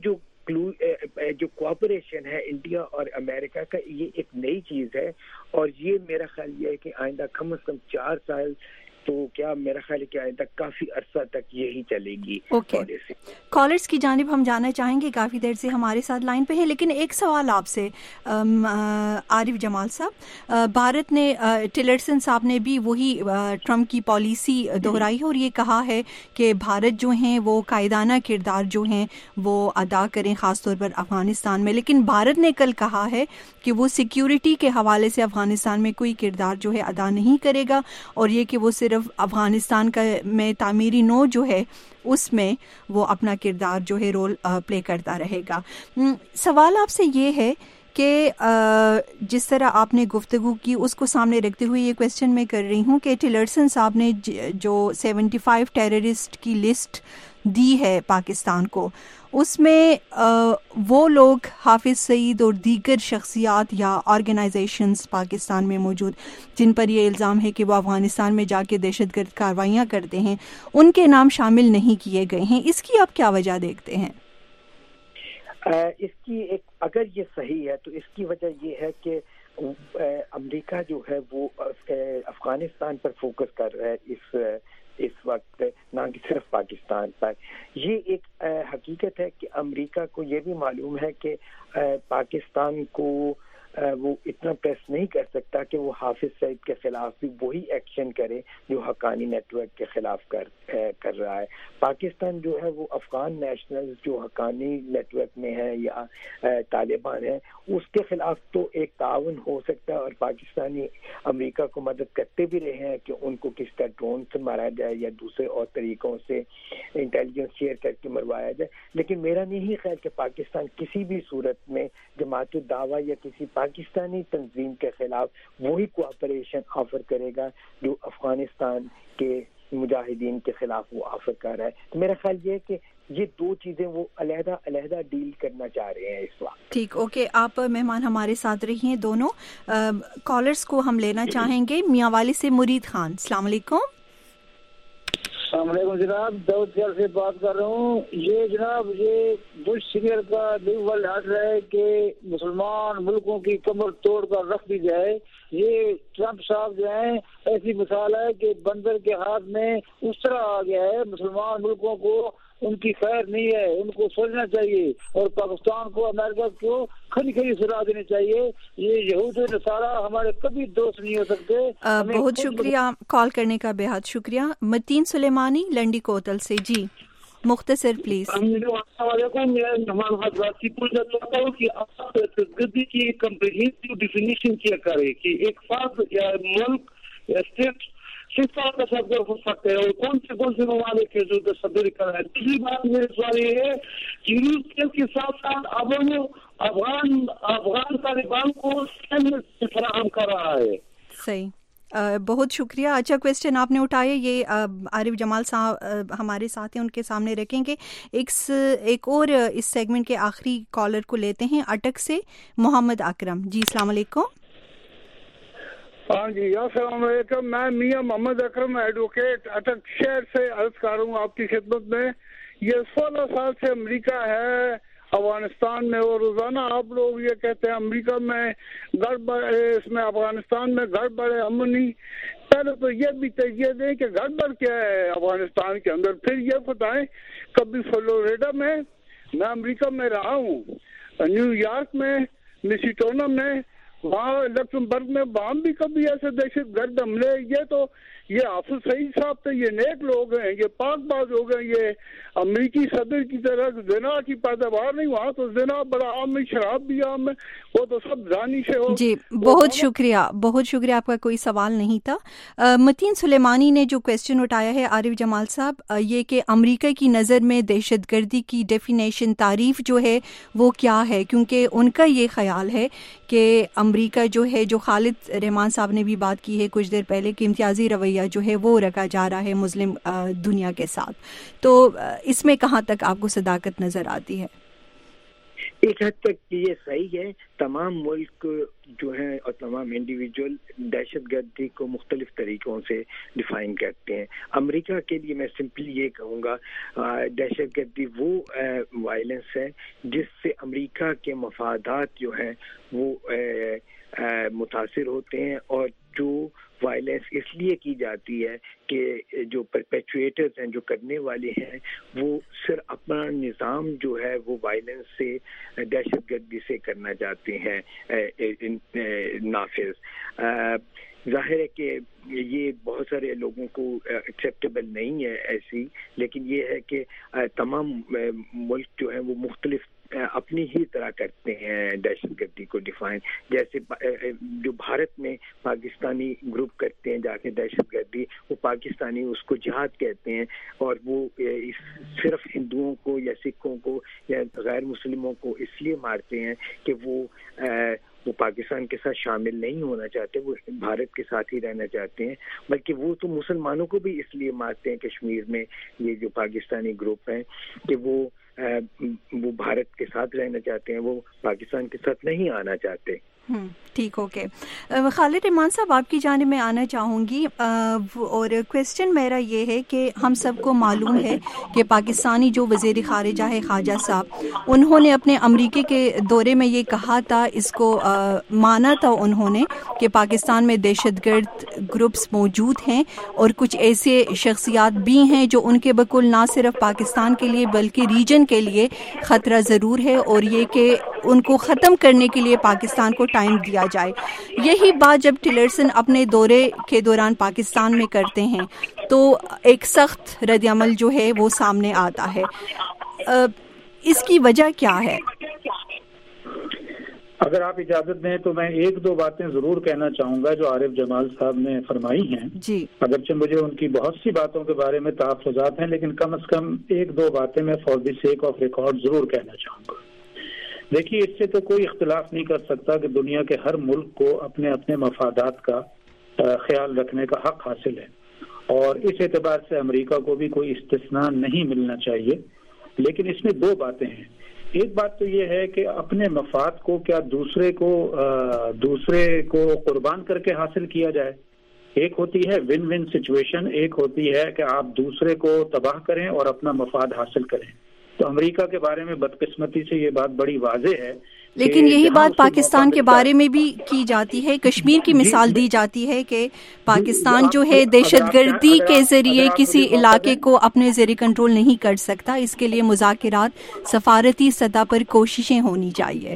جو کوآپریشن ہے انڈیا اور امریکہ کا، یہ ایک نئی چیز ہے، اور یہ میرا خیال یہ ہے کہ آئندہ کم از کم 4 سال تو کیا میرا خیال ہے کہ آئندہ کافی عرصہ تک یہی چلے گی پالیسی۔ کالرز کی جانب ہم جانا چاہیں گے، کافی دیر سے ہمارے ساتھ لائن پہ ہیں، لیکن ایک سوال آپ سے عارف جمال صاحب، بھارت نے ٹلرسن صاحب نے بھی وہی ٹرمپ کی پالیسی دہرائی ہے اور یہ کہا ہے کہ بھارت جو ہیں وہ قائدانہ کردار جو ہیں وہ ادا کریں، خاص طور پر افغانستان میں، لیکن بھارت نے کل کہا ہے کہ وہ سیکیورٹی کے حوالے سے افغانستان میں کوئی کردار جو ہے ادا نہیں کرے گا، اور یہ کہ وہ صرف افغانستان کا میں تعمیری نو جو ہے اس میں وہ اپنا کردار جو ہے رول پلے کرتا رہے گا۔ سوال آپ سے یہ ہے کہ جس طرح آپ نے گفتگو کی اس کو سامنے رکھتے ہوئے یہ کویسچن میں کر رہی ہوں کہ ٹلرسن صاحب نے جو 75 ٹیررسٹ کی لسٹ دی ہے پاکستان کو، اس میں وہ لوگ حافظ سعید اور دیگر شخصیات یا آرگنائزیشنز پاکستان میں موجود جن پر یہ الزام ہے کہ وہ افغانستان میں جا کے دہشت گرد کارروائیاں کرتے ہیں، ان کے نام شامل نہیں کیے گئے ہیں، اس کی آپ کیا وجہ دیکھتے ہیں؟ اس کی اگر یہ صحیح ہے تو اس کی وجہ یہ ہے کہ امریکہ جو ہے وہ افغانستان پر فوکس کر رہا ہے اس وقت، نہ کہ صرف پاکستان پر. یہ ایک حقیقت ہے کہ امریکہ کو یہ بھی معلوم ہے کہ پاکستان کو وہ اتنا پریس نہیں کر سکتا کہ وہ حافظ سعید کے خلاف بھی وہی ایکشن کرے جو حقانی نیٹ ورک کے خلاف کر رہا ہے. پاکستان جو ہے وہ افغان نیشنل جو حقانی نیٹ ورک میں ہے یا طالبان ہے اس کے خلاف تو ایک تعاون ہو سکتا ہے، اور پاکستانی امریکہ کو مدد کرتے بھی رہے ہیں کہ ان کو کس طرح ڈرون سے مارا جائے یا دوسرے اور طریقوں سے انٹیلیجنس شیئر کر کے مروایا جائے. لیکن میرا نہیں خیال کہ پاکستان کسی بھی صورت میں جماعت الدعوہ یا کسی پاکستانی تنظیم کے خلاف وہی کوآپریشن آفر کرے گا جو افغانستان کے مجاہدین کے خلاف وہ آفر کر رہا ہے. تو میرا خیال یہ ہے کہ یہ دو چیزیں وہ علیحدہ علیحدہ ڈیل کرنا چاہ رہے ہیں اس وقت. ٹھیک، اوکے. آپ مہمان ہمارے ساتھ رہی ہیں دونوں. کالرز کو ہم لینا چاہیں گے. میاں والی سے مرید خان، السلام علیکم. السلام علیکم جناب، داؤد خیال سے بات کر رہا ہوں. یہ جناب یہ بش سینئر کا نیو ورلڈ آرڈر ہے کہ مسلمان ملکوں کی کمر توڑ کر رکھ دی جائے. یہ ٹرمپ صاحب جو ہیں ایسی مثال ہے کہ بندر کے ہاتھ میں اس طرح آ گیا ہے. مسلمان ملکوں کو ان کی خیر نہیں ہے، ان کو سوچنا چاہیے، اور پاکستان کو امریکہ کو کھلی کھلی سزا دینی چاہیے. یہ یہود و نصارہ ہمارے کبھی دوست نہیں ہو سکتے. بہت شکریہ کال کرنے کا، بے حد شکریہ. متین سلیمانی لنڈی کوتل سے. جی مختصر پلیز. السلام علیکم. میں مہمان حضرات کی پوچھنا چاہتا ہوں کہ آپ گدی کی کمپریہنسو ڈیفینیشن کیا کرے کہ ایک فرد یا ملک یا اسٹیٹ کس طرح تصدر ہو سکتے ہیں اور کون سے ممالک کے جو تصدر کر رہے ہیں. دوسری بات میرے سوال یہ ہے کہ یونیورسٹیز کے ساتھ ساتھ افغان طالبان کو فراہم کر رہا ہے. صحیح، بہت شکریہ. اچھا کویسچن آپ نے اٹھایا. یہ عارف جمال صاحب ہمارے ساتھ ہیں، ان کے سامنے رکھیں گے. ایک اور اس سیگمنٹ کے آخری کالر کو لیتے ہیں اٹک سے، محمد اکرم. جی السلام علیکم. ہاں جی السلام علیکم. میں میاں محمد اکرم ایڈوکیٹ اٹک شہر سے عرض کر رہا ہوں آپ کی خدمت میں. یہ 16 سال سے امریکہ ہے افغانستان میں، اور روزانہ آپ لوگ یہ کہتے ہیں امریکہ میں گڑبڑ، اس میں افغانستان میں گڑبڑ ہے، امنی. پہلے تو یہ بھی تجزیہ دیں کہ گڑبڑ کیا ہے افغانستان کے اندر، پھر یہ بتائیں. کبھی فلوریڈا میں امریکہ میں رہا ہوں، نیو یارک میں، مسیٹونا میں، وہاں لکسمبرگ میں، وہاں بھی کبھی ایسے دہشت گرد حملے. یہ حافظ سعید صاحب تھے، یہ نیک لوگ ہیں، یہ پاک باز لوگ ہیں. یہ امریکی صدر کی طرح زنا کی پیداوار نہیں، وہاں تو زنا بڑا عام ہے، شراب بھی عام ہے، وہ تو سب زانی سے ہو. جی بہت شکریہ، بہت شکریہ. آپ کا کوئی سوال نہیں تھا. متین سلیمانی نے جو کویسچن اٹھایا ہے عارف جمال صاحب، یہ کہ امریکہ کی نظر میں دہشت گردی کی ڈیفینیشن، تعریف جو ہے وہ کیا ہے، کیونکہ ان کا یہ خیال ہے کہ امریکہ جو ہے، جو خالد رحمان صاحب نے بھی بات کی ہے کچھ دیر پہلے، کہ امتیازی رویہ جو ہے وہ رکھا جا رہا ہے مسلم دنیا کے ساتھ. تو اس میں کہاں تک آپ کو صداقت نظر آتی ہے؟ ایک حد تک یہ صحیح ہے. تمام ملک جو ہیں اور تمام انڈیویجول دہشت گردی کو مختلف طریقوں سے ڈیفائن کرتے ہیں. امریکہ کے لیے میں سمپلی یہ کہوں گا دہشت گردی وہ وائلنس ہے جس سے امریکہ کے مفادات جو ہیں وہ متاثر ہوتے ہیں، اور جو وائلنس اس لیے کی جاتی ہے کہ جو پرپیچویٹرز ہیں، جو کرنے والے ہیں، وہ صرف اپنا نظام جو ہے وہ وائلنس سے، دہشت گردی سے کرنا چاہتے ہیں نافذ. ظاہر ہے کہ یہ بہت سارے لوگوں کو ایکسیپٹیبل نہیں ہے ایسی، لیکن یہ ہے کہ تمام ملک جو ہیں وہ مختلف اپنی ہی طرح کرتے ہیں دہشت گردی کو ڈیفائن. جیسے جو بھارت میں پاکستانی گروپ کرتے ہیں جا کے دہشت گردی، وہ پاکستانی اس کو جہاد کہتے ہیں، اور وہ صرف ہندوؤں کو یا سکھوں کو یا غیر مسلموں کو اس لیے مارتے ہیں کہ وہ پاکستان کے ساتھ شامل نہیں ہونا چاہتے، وہ بھارت کے ساتھ ہی رہنا چاہتے ہیں. بلکہ وہ تو مسلمانوں کو بھی اس لیے مارتے ہیں کشمیر میں، یہ جو پاکستانی گروپ ہیں، کہ وہ بھارت کے ساتھ رہنا چاہتے ہیں، وہ پاکستان کے ساتھ نہیں آنا چاہتے. ٹھیک اوکے. خالد رحمان صاحب آپ کی جانب میں آنا چاہوں گی, اور کویسچن میرا یہ ہے کہ ہم سب کو معلوم ہے کہ پاکستانی جو وزیر خارجہ ہے خواجہ صاحب, انہوں نے اپنے امریکہ کے دورے میں یہ کہا تھا, اس کو مانا تھا انہوں نے کہ پاکستان میں دہشت گرد گروپس موجود ہیں اور کچھ ایسے شخصیات بھی ہیں جو ان کے بقول نہ صرف پاکستان کے لیے بلکہ ریجن کے لیے خطرہ ضرور ہے, اور یہ کہ ان کو ختم کرنے کے لیے پاکستان کو ٹائم دیا جائے. یہی بات جب ٹلرسن اپنے دورے کے دوران پاکستان میں کرتے ہیں تو ایک سخت رد عمل جو ہے وہ سامنے آتا ہے. اس کی وجہ کیا ہے؟ اگر آپ اجازت دیں تو میں ایک دو باتیں ضرور کہنا چاہوں گا جو عارف جمال صاحب نے فرمائی ہیں جی. اگرچہ مجھے ان کی بہت سی باتوں کے بارے میں تحفظات ہیں, لیکن کم از کم ایک دو باتیں میں for the sake of record ضرور کہنا چاہوں گا. دیکھیے, اس سے تو کوئی اختلاف نہیں کر سکتا کہ دنیا کے ہر ملک کو اپنے اپنے مفادات کا خیال رکھنے کا حق حاصل ہے, اور اس اعتبار سے امریکہ کو بھی کوئی استثناء نہیں ملنا چاہیے. لیکن اس میں دو باتیں ہیں. ایک بات تو یہ ہے کہ اپنے مفاد کو کیا دوسرے کو قربان کر کے حاصل کیا جائے. ایک ہوتی ہے ون ون سچویشن, ایک ہوتی ہے کہ آپ دوسرے کو تباہ کریں اور اپنا مفاد حاصل کریں. تو امریکہ کے بارے میں بدقسمتی سے یہ بات بڑی واضح ہے, لیکن یہی بات پاکستان کے بارے میں بھی کی جاتی ہے. کشمیر کی مثال دی جاتی ہے کہ پاکستان جو ہے دہشت گردی کے ذریعے کسی علاقے کو اپنے زیر کنٹرول نہیں کر سکتا. اس کے لیے مذاکرات سفارتی سطح پر کوششیں ہونی چاہیے.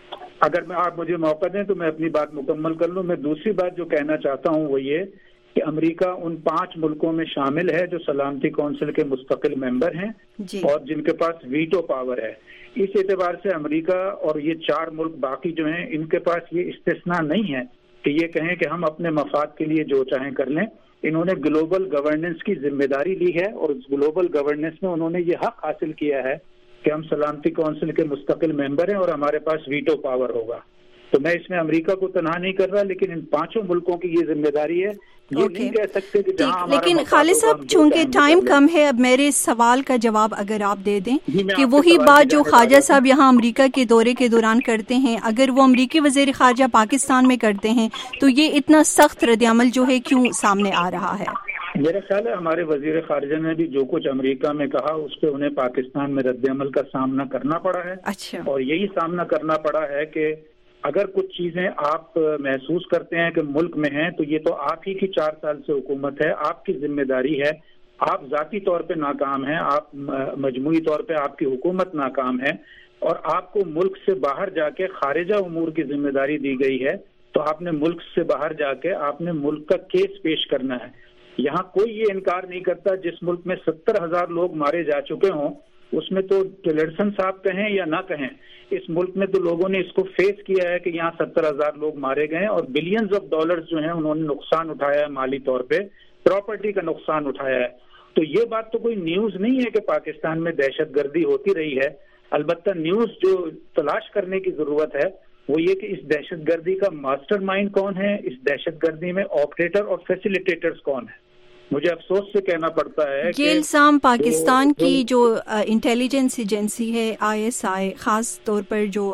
اگر آپ مجھے موقع دیں تو میں اپنی بات مکمل کر لوں. میں دوسری بات جو کہنا چاہتا ہوں وہ یہ کہ امریکہ ان 5 ملکوں میں شامل ہے جو سلامتی کونسل کے مستقل ممبر ہیں جی. اور جن کے پاس ویٹو پاور ہے. اس اعتبار سے امریکہ اور یہ 4 ملک باقی جو ہیں ان کے پاس یہ استثناء نہیں ہے کہ یہ کہیں کہ ہم اپنے مفاد کے لیے جو چاہیں کر لیں. انہوں نے گلوبل گورننس کی ذمہ داری لی ہے, اور اس گلوبل گورننس میں انہوں نے یہ حق حاصل کیا ہے کہ ہم سلامتی کونسل کے مستقل ممبر ہیں اور ہمارے پاس ویٹو پاور ہوگا. تو میں اس میں امریکہ کو تنہا نہیں کر رہا, لیکن ان 5 ملکوں کی یہ ذمہ داری ہے. یہ نہیں کہہ سکتے کہ جہاں لیکن خالد صاحب چونکہ ٹائم کم ہے, اب میرے سوال کا جواب اگر آپ دے دیں کہ وہی بات جو خواجہ صاحب یہاں امریکہ کے دورے کے دوران کرتے ہیں, اگر وہ امریکی وزیر خارجہ پاکستان میں کرتے ہیں تو یہ اتنا سخت رد عمل جو ہے کیوں سامنے آ رہا ہے؟ میرا خیال ہے ہمارے وزیر خارجہ نے بھی جو کچھ امریکہ میں کہا اس پہ انہیں پاکستان میں رد عمل کا سامنا کرنا پڑا ہے. اچھا. اور یہی سامنا کرنا پڑا ہے کہ اگر کچھ چیزیں آپ محسوس کرتے ہیں کہ ملک میں ہیں تو یہ تو آپ ہی کی 4 سال سے حکومت ہے, آپ کی ذمہ داری ہے. آپ ذاتی طور پہ ناکام ہیں, آپ مجموعی طور پہ آپ کی حکومت ناکام ہے, اور آپ کو ملک سے باہر جا کے خارجہ امور کی ذمہ داری دی گئی ہے. تو آپ نے ملک سے باہر جا کے آپ نے ملک کا کیس پیش کرنا ہے. یہاں کوئی یہ انکار نہیں کرتا جس ملک میں 70,000 لوگ مارے جا چکے ہوں, اس میں تو ٹلرسن صاحب کہیں یا نہ کہیں, اس ملک میں تو لوگوں نے اس کو فیس کیا ہے کہ یہاں 70,000 لوگ مارے گئے اور بلینز آف ڈالرز جو ہیں انہوں نے نقصان اٹھایا ہے, مالی طور پہ پراپرٹی کا نقصان اٹھایا ہے. تو یہ بات تو کوئی نیوز نہیں ہے کہ پاکستان میں دہشت گردی ہوتی رہی ہے. البتہ نیوز جو تلاش کرنے کی ضرورت ہے وہ یہ کہ اس دہشت گردی کا ماسٹر مائنڈ کون ہے, اس دہشت گردی میں آپریٹر اور فیسیلیٹیٹرز کون ہیں. مجھے افسوس سے کہنا پڑتا ہے یہ الزام پاکستان کی جو انٹیلیجنس ایجنسی ہے ISI, خاص طور پر جو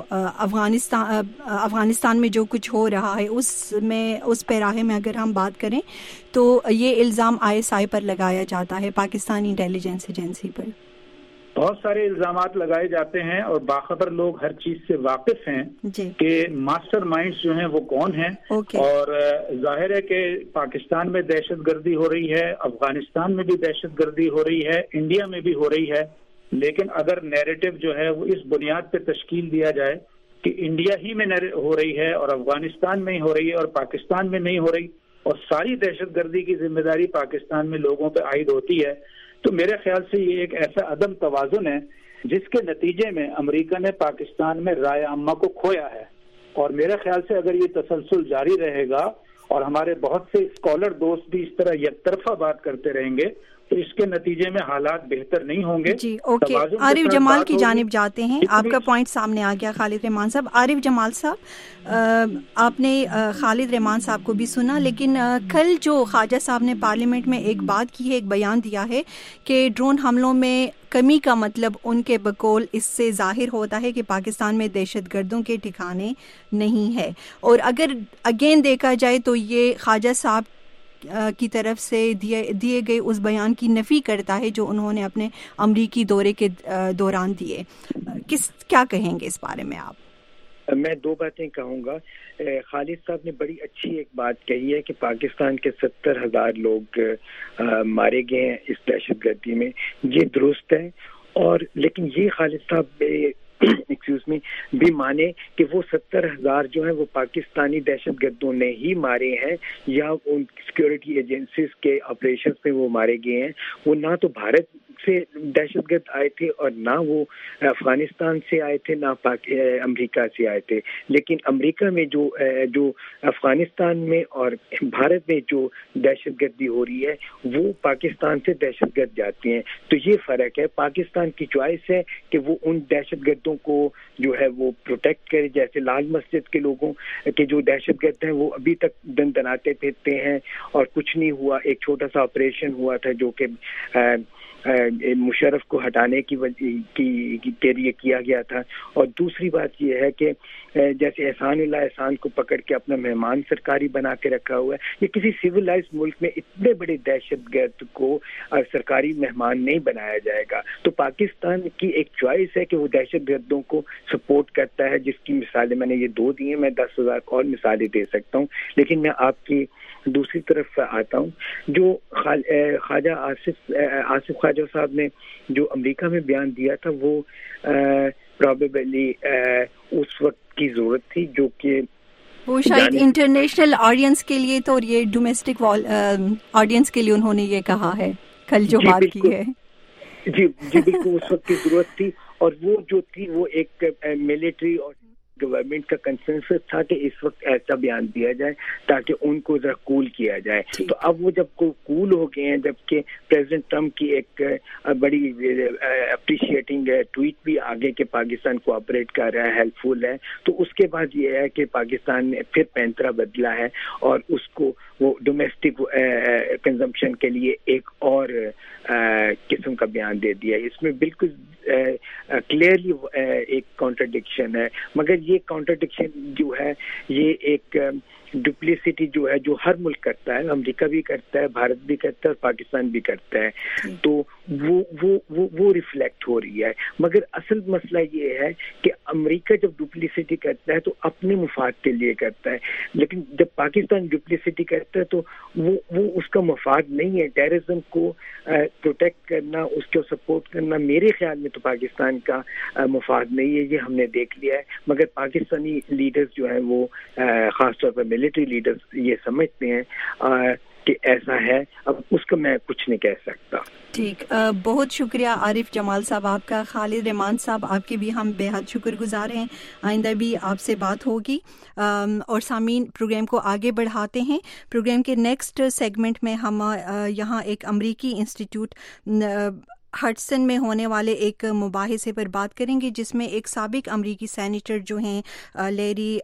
افغانستان میں جو کچھ ہو رہا ہے اس پیراہے میں اگر ہم بات کریں تو یہ الزام ISI پر لگایا جاتا ہے, پاکستانی انٹیلیجنس ایجنسی پر. بہت سارے الزامات لگائے جاتے ہیں اور باخبر لوگ ہر چیز سے واقف ہیں کہ ماسٹر مائنڈز جو ہیں وہ کون ہیں. اور ظاہر ہے کہ پاکستان میں دہشت گردی ہو رہی ہے, افغانستان میں بھی دہشت گردی ہو رہی ہے, انڈیا میں بھی ہو رہی ہے. لیکن اگر نیریٹو جو ہے وہ اس بنیاد پہ تشکیل دیا جائے کہ انڈیا ہی میں ہو رہی ہے اور افغانستان میں ہی ہو رہی ہے اور پاکستان میں نہیں ہو رہی, اور ساری دہشت گردی کی ذمہ داری پاکستان میں لوگوں پہ عائد ہوتی ہے, تو میرے خیال سے یہ ایک ایسا عدم توازن ہے جس کے نتیجے میں امریکہ نے پاکستان میں رائے عامہ کو کھویا ہے. اور میرے خیال سے اگر یہ تسلسل جاری رہے گا اور ہمارے بہت سے اسکالر دوست بھی اس طرح یک طرفہ بات کرتے رہیں گے تو اس کے نتیجے میں حالات بہتر نہیں ہوں گے. جی اوکے, عارف جمال کی جانب جاتے ہیں. آپ کا پوائنٹ سامنے آ گیا خالد رحمان صاحب. عارف جمال صاحب, آپ نے خالد رحمان صاحب کو بھی سنا, لیکن کل جو خواجہ صاحب نے پارلیمنٹ میں ایک بات کی ہے, ایک بیان دیا ہے کہ ڈرون حملوں میں کمی کا مطلب ان کے بقول اس سے ظاہر ہوتا ہے کہ پاکستان میں دہشت گردوں کے ٹھکانے نہیں ہے. اور اگر اگین دیکھا جائے تو یہ خواجہ صاحب کی طرف سے دیے گئے اس بیان کی نفی کرتا ہے جو انہوں نے اپنے امریکی دورے کے دوران دیے. کیا کہیں گے اس بارے میں آپ؟ میں دو باتیں کہوں گا. خالد صاحب نے بڑی اچھی ایک بات کہی ہے کہ پاکستان کے 70,000 لوگ مارے گئے ہیں اس دہشت گردی میں. یہ درست ہے, اور لیکن یہ خالد صاحب ایکسکیوز می بھی مانے کہ وہ 70,000 جو ہیں وہ پاکستانی دہشت گردوں نے ہی مارے ہیں, یا ان سیکورٹی ایجنسیز کے آپریشنز میں وہ مارے گئے ہیں. وہ نہ تو بھارت سے دہشت گرد آئے تھے, اور نہ وہ افغانستان سے آئے تھے, نہ امریکہ سے آئے تھے. لیکن امریکہ میں جو افغانستان میں اور بھارت میں جو دہشت گردی ہو رہی ہے وہ پاکستان سے دہشت گرد جاتی ہیں. تو یہ فرق ہے. پاکستان کی چوائس ہے کہ وہ ان دہشت گردوں کو جو ہے وہ پروٹیکٹ کرے. جیسے لال مسجد کے لوگوں کے جو دہشت گرد ہیں وہ ابھی تک دناتے پھرتے ہیں اور کچھ نہیں ہوا. ایک چھوٹا سا آپریشن ہوا تھا جو کہ مشرف کو ہٹانے کے لیے کیا گیا تھا. اور دوسری بات یہ ہے کہ جیسے احسان اللہ احسان کو پکڑ کے اپنا مہمان سرکاری بنا کے رکھا ہوا ہے. یہ کسی سویلائز ملک میں اتنے بڑے دہشت گرد کو سرکاری مہمان نہیں بنایا جائے گا. تو پاکستان کی ایک چوائس ہے کہ وہ دہشت گردوں کو سپورٹ کرتا ہے, جس کی مثالیں میں نے یہ 2 دی ہیں. میں 10,000 اور مثالیں دے سکتا ہوں. لیکن میں آپ کی دوسری طرف آتا ہوں. جو خواجہ آصف خواجہ صاحب نے جو امریکہ میں بیان دیا تھا وہ پرابیبلی اس وقت کی ضرورت تھی, جو کہ وہ شاید انٹرنیشنل آڈینس کے لیے تو, اور یہ ڈومیسٹک آڈینس کے لیے انہوں نے یہ کہا ہے کل جو بات کی ہے. جی بالکل اس وقت کی ضرورت تھی. اور وہ جو تھی وہ ایک ملٹری اور گورنمنٹ کا کنسنسس تھا کہ اس وقت ایسا بیان دیا جائے تاکہ ان کو ذرا کول کیا جائے. تو اب وہ جب کول ہو گئے ہیں, جبکہ پریزیڈنٹ ٹرمپ کی ایک بڑی اپریشیٹنگ ٹویٹ بھی آگے کہ پاکستان کوآپریٹ کر رہا ہے, ہیلپ فل ہے, تو اس کے بعد یہ ہے کہ پاکستان نے پھر پینترا بدلا ہے اور اس کو وہ ڈومیسٹک کنزمپشن کے لیے ایک اور قسم کا بیان دے دیا. اس میں بالکل کلیئرلی ایک کانٹرڈکشن ہے. مگر یہ کانٹرڈکشن جو ہے یہ ایک ڈپلیسٹی جو ہے جو ہر ملک کرتا ہے, امریکہ بھی کرتا ہے, بھارت بھی کرتا ہے, اور پاکستان بھی کرتا ہے. تو وہ ریفلیکٹ ہو رہی ہے. مگر اصل مسئلہ یہ ہے کہ امریکہ جب ڈپلیسٹی کرتا ہے تو اپنے مفاد کے لیے کرتا ہے, لیکن جب پاکستان ڈپلیسٹی کرتا ہے تو وہ اس کا مفاد نہیں ہے. ٹیررزم کو پروٹیکٹ کرنا, اس کو سپورٹ کرنا میرے خیال میں تو پاکستان کا مفاد نہیں ہے. یہ ہم نے دیکھ لیا ہے. مگر پاکستانی لیڈرز جو ہیں وہ خاص طور پر ملٹری لیڈرز یہ سمجھتے ہیں کہ ایسا ہے. اب اس کا میں کچھ نہیں کہہ سکتا. ٹھیک, بہت شکریہ عارف جمال صاحب آپ کا. خالد رحمان صاحب آپ کے بھی ہم بے حد شکر گزار ہیں. آئندہ بھی آپ سے بات ہوگی. اور سامعین, پروگرام کو آگے بڑھاتے ہیں. پروگرام کے نیکسٹ سیگمنٹ میں ہم یہاں ایک امریکی انسٹیٹیوٹ ہڈسن میں ہونے والے ایک مباحثے پر بات کریں گے جس میں ایک سابق امریکی سینیٹر جو ہیں لیری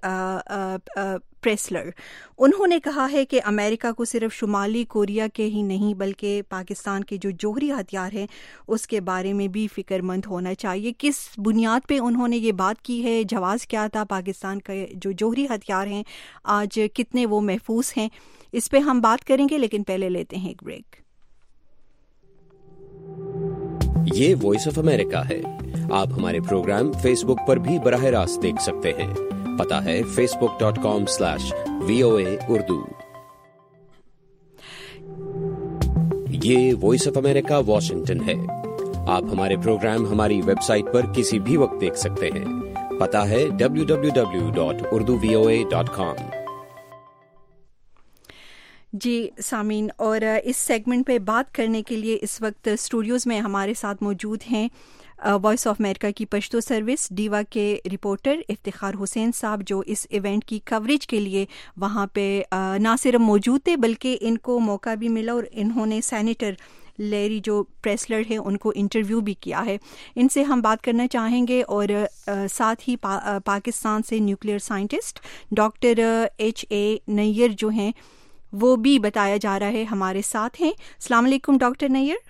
پریسلر, انہوں نے کہا ہے کہ امریکہ کو صرف شمالی کوریا کے ہی نہیں بلکہ پاکستان کے جو جوہری ہتھیار ہیں اس کے بارے میں بھی فکر مند ہونا چاہیے. کس بنیاد پہ انہوں نے یہ بات کی ہے, جواز کیا تھا, پاکستان کے جو جوہری ہتھیار ہیں آج کتنے وہ محفوظ ہیں, اس پہ ہم بات کریں گے. لیکن پہلے لیتے ہیں ایک بریک. یہ وائس آف امریکہ ہے. آپ ہمارے پروگرام فیس بک پر بھی براہ راست دیکھ سکتے ہیں. پتہ ہے facebook.com/VOA Urdu. یہ وائس آف امریکہ واشنگٹن ہے. آپ ہمارے پروگرام ہماری ویب سائٹ پر کسی بھی وقت دیکھ سکتے ہیں. پتہ ہے www.urduvoa.com. جی سامعین, اور اس سیگمنٹ پہ بات کرنے کے لیے اس وقت اسٹوڈیوز میں ہمارے ساتھ موجود ہیں وائس آف امریکہ کی پشتو سروس ڈیوا کے رپورٹر افتخار حسین صاحب, جو اس ایونٹ کی کوریج کے لیے وہاں پہ نہ صرف موجود تھے بلکہ ان کو موقع بھی ملا اور انہوں نے سینیٹر لیری جو پریسلر ہے ان کو انٹرویو بھی کیا ہے. ان سے ہم بات کرنا چاہیں گے, اور ساتھ ہی پاکستان سے nuclear scientist doctor H.A. Near جو ہیں وہ بھی بتایا جا رہا ہے ہمارے ساتھ ہیں. السلام علیکم ڈاکٹر نیئر.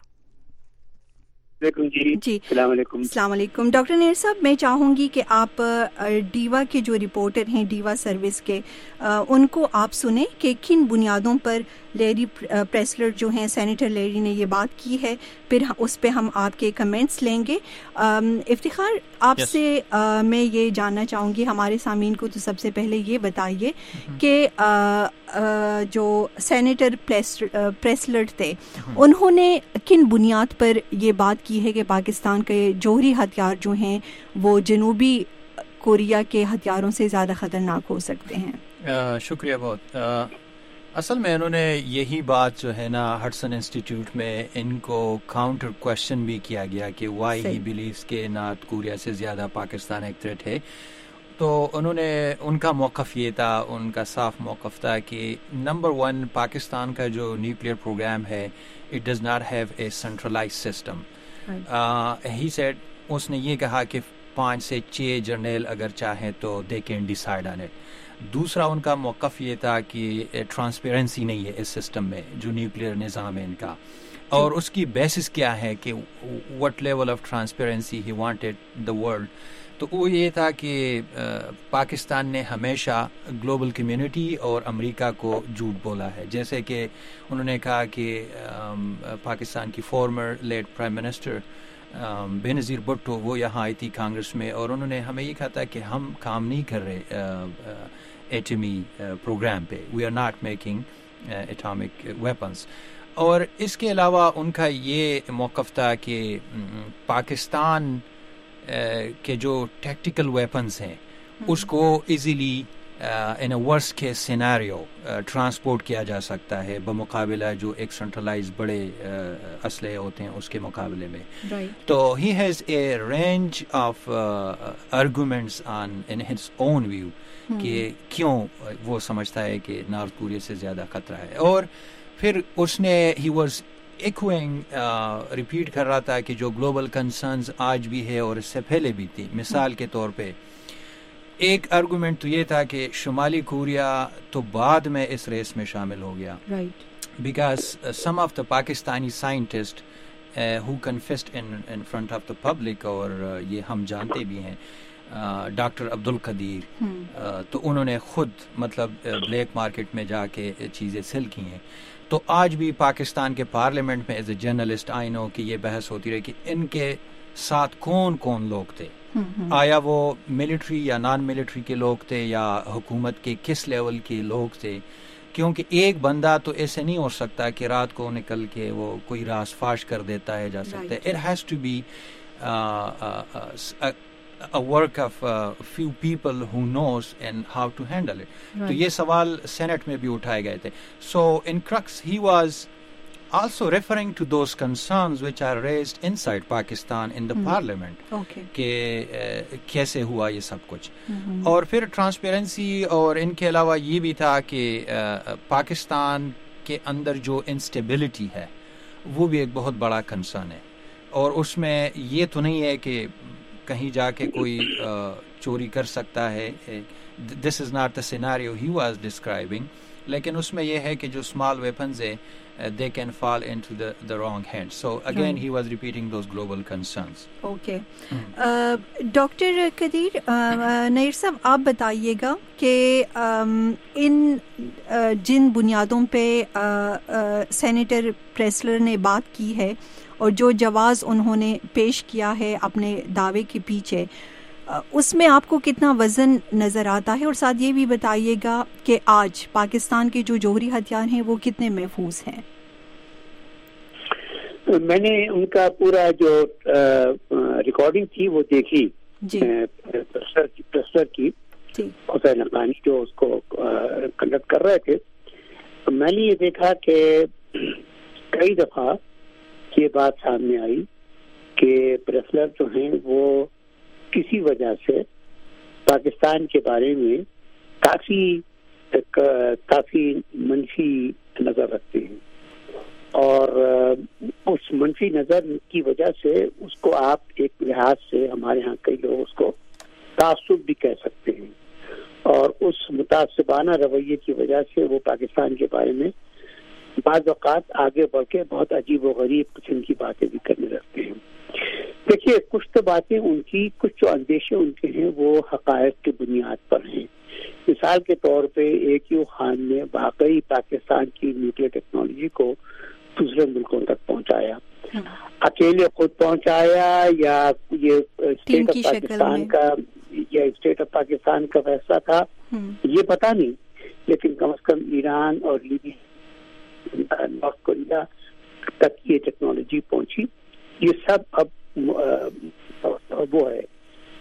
جی السلام علیکم. السلام علیکم ڈاکٹر نیئر صاحب, میں چاہوں گی کہ آپ ڈیوا کے جو رپورٹر ہیں ڈیوا سروس کے, ان کو آپ سنیں کہ کن بنیادوں پر لیری پریسلر جو ہیں سینیٹر لیری نے یہ بات کی ہے, پھر اس پہ ہم آپ کے کمنٹس لیں گے. افتخار, آپ سے میں یہ جاننا چاہوں گی, ہمارے سامعین کو تو سب سے پہلے یہ بتائیے کہ جو سینیٹر پریسلر تھے انہوں نے کن بنیاد پر یہ بات کی ہے کہ پاکستان کے جوہری ہتھیار جو ہیں وہ جنوبی کوریا کے ہتھیاروں سے زیادہ خطرناک ہو سکتے ہیں؟ شکریہ بہت. اصل میں انہوں نے یہی بات جو ہے نا ہڈسن انسٹیٹیوٹ میں ان کو کاؤنٹر کوشچن بھی کیا گیا کہ وائی ہی بلیوز کہ نارتھ کوریا سے زیادہ پاکستان ایک تھریٹ ہے. تو انہوں نے, ان کا موقف یہ تھا, ان کا صاف موقف تھا کہ نمبر 1 پاکستان کا جو نیوکلیئر پروگرام ہے it does not have a centralised system. He said, اس نے یہ کہا کہ 5 سے 6 جرنیل اگر چاہیں تو they can decide on it. دوسرا ان کا موقف یہ تھا کہ ٹرانسپیرنسی نہیں ہے اس سسٹم میں جو نیوکلیئر نظام ہے ان کا, اور اس کی بیسس کیا ہے کہ what level of transparency he wanted the world. تو وہ یہ تھا کہ پاکستان نے ہمیشہ گلوبل کمیونٹی اور امریکہ کو جھوٹ بولا ہے. جیسے کہ انہوں نے کہا کہ پاکستان کی former late prime minister Benazir Bhutto وہ یہاں آئی تھی کانگریس میں, اور انہوں نے ہمیں یہ کہا تھا کہ ہم کام نہیں کر رہے ایٹمی پروگرام پہ, we are not making atomic weapons. اور اس کے علاوہ ان کا یہ موقف تھا کہ پاکستان کے جو ٹیکٹیکل ویپنز ہیں اس کو easily in a worst case scenario transport کیا جا سکتا ہے بمقابلہ جو ایک سینٹرلائز بڑے اسلحے ہوتے ہیں اس کے مقابلے میں. تو he has a range of arguments on in his own view کہ کیوں وہ سمجھتا ہے کہ نارتھ کوریا سے زیادہ خطرہ ہے. اور پھر اس نے ہی واز ایکوئنگ ریپیٹ کر رہا تھا کہ جو گلوبل کنسرنز آج بھی ہے اور اس سے پہلے بھی تھی. مثال کے طور پہ ایک آرگومنٹ تو یہ تھا کہ شمالی کوریا تو بعد میں اس ریس میں شامل ہو گیا, because some of the Pakistani scientist who confessed in front of the public, اور یہ ہم جانتے بھی ہیں, ڈاکٹر عبدالقدیر, تو انہوں نے خود مطلب بلیک مارکیٹ میں جا کے چیزیں سیل کی ہیں. تو آج بھی پاکستان کے پارلیمنٹ میں ایز اے جرنلسٹ آئی نو کہ یہ بحث ہوتی رہی کہ ان کے ساتھ کون کون لوگ تھے, آیا وہ ملٹری یا نان ملٹری کے لوگ تھے یا حکومت کے کس لیول کے لوگ تھے, کیونکہ ایک بندہ تو ایسے نہیں ہو سکتا کہ رات کو نکل کے وہ کوئی راز فاش کر دیتا ہے جا سکتا ہے. It has to be a work of few people who knows and how to handle it. تو یہ سوال سینٹ میں بھی اٹھائے گئے تھے. So in crux he was also referring to those concerns which are raised inside Pakistan in the parliament. کہ کیسے ہوا یہ سب کچھ. اور پھر ٹرانسپیرنسی, اور ان کے علاوہ یہ بھی تھا کہ پاکستان کے اندر جو انسٹیبلٹی ہے وہ بھی ایک بہت بڑا کنسرن ہے, اور اس میں یہ تو نہیں ہے کہ کہیں جا کے کوئی چوری کر سکتا ہے. This is not the scenario he was describing, لیکن اس میں یہ ہے کہ جو اسمال ویپنز ہیں they can fall into the wrong hands. So again he was repeating those global concerns. Okay. Doctor Qadeer Nayyar صاحب, آپ بتائیے گا کہ ان جن بنیادوں پہ سینیٹر پریسلر نے بات کی ہے اور جو جواز انہوں نے پیش کیا ہے اپنے دعوے کے پیچھے, اس میں آپ کو کتنا وزن نظر آتا ہے, اور ساتھ یہ بھی بتائیے گا کہ آج پاکستان کے جو جوہری ہتھیار ہیں وہ کتنے محفوظ ہیں؟ میں نے ان کا پورا جو ریکارڈنگ تھی وہ دیکھی, پروفیسر کی حسین حقانی جو اس کو کنڈکٹ کر رہے تھے. میں نے یہ دیکھا کہ کئی دفعہ یہ بات سامنے آئی کہ پریسلر جو ہیں وہ کسی وجہ سے پاکستان کے بارے میں کافی منفی نظر رکھتے ہیں. اور اس منفی نظر کی وجہ سے اس کو آپ ایک لحاظ سے ہمارے ہاں کئی لوگ اس کو تعصب بھی کہہ سکتے ہیں، اور اس متعصبانہ رویے کی وجہ سے وہ پاکستان کے بارے میں بعض اوقات آگے بڑھ کے بہت عجیب و غریب قسم کی باتیں بھی کرنے لگتے ہیں. دیکھیے کچھ تو باتیں ان کی، کچھ جو اندیشے ان کے ہیں وہ حقائق کی بنیاد پر ہیں. مثال کے طور پہ AQ خان نے واقعی پاکستان کی نیوکلیئر ٹیکنالوجی کو دوسرے ملکوں تک پہنچایا، اکیلے خود پہنچایا یا یہ اسٹیٹ آف پاکستان کا یا اسٹیٹ آف پاکستان کا فیصلہ تھا یہ پتہ نہیں، لیکن کم از کم ایران اور لیبیا، نارتھ کوریا تک یہ ٹیکنالوجی پہنچی. یہ سب اب وہ ہے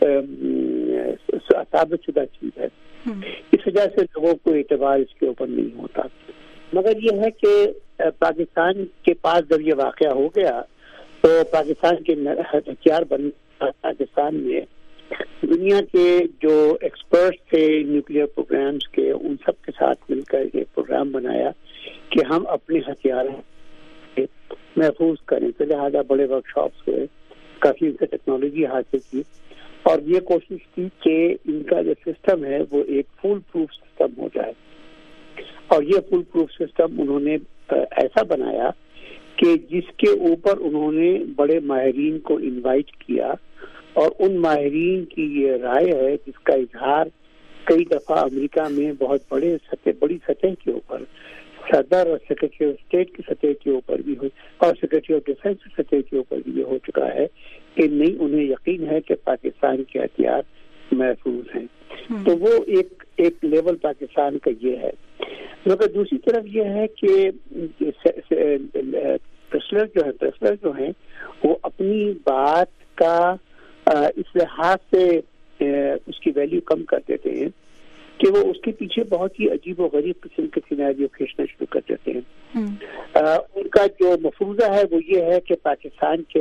ثابت شدہ چیز ہے. اس وجہ سے لوگوں کو اعتبار اس کے اوپر نہیں ہوتا. مگر یہ ہے کہ پاکستان کے پاس جب یہ واقعہ ہو گیا تو پاکستان کے ہتھیار بن پاکستان میں دنیا کے جو ایکسپرٹس تھے نیوکلیئر پروگرامز کے، ان سب کے ساتھ مل کر ایک پروگرام بنایا کہ ہم اپنے ہتھیاروں محفوظ کریں. تو لہٰذا بڑے ورک شاپس ہوئے، کافی ان سے ٹیکنالوجی حاصل کی، اور یہ کوشش کی کہ ان کا جو سسٹم ہے وہ ایک فول پروف سسٹم ہو جائے. اور یہ فول پروف سسٹم انہوں نے ایسا بنایا کہ جس کے اوپر انہوں نے بڑے ماہرین کو انوائٹ کیا، اور ان ماہرین کی یہ رائے ہے جس کا اظہار کئی دفعہ امریکہ میں بہت بڑی سطح کے اوپر صدر اور سیکرٹری آف اسٹیٹ کی سطح کے اوپر بھی ہو، اور سیکرٹری آف ڈیفینس کی سطح کے اوپر بھی یہ ہو چکا ہے کہ نہیں، انہیں یقین ہے کہ پاکستان کے ہتھیار محفوظ ہیں. تو وہ ایک لیول پاکستان کا یہ ہے. مگر دوسری طرف یہ ہے کہ پریسلر جو ہیں وہ اپنی بات کا اس لحاظ سے اس کی ویلیو کم کر دیتے ہیں کہ وہ اس کے پیچھے بہت ہی عجیب و غریب قسم کے سیناریو کھینچنا شروع کر دیتے ہیں. ان کا جو مفروضہ ہے وہ یہ ہے کہ پاکستان کے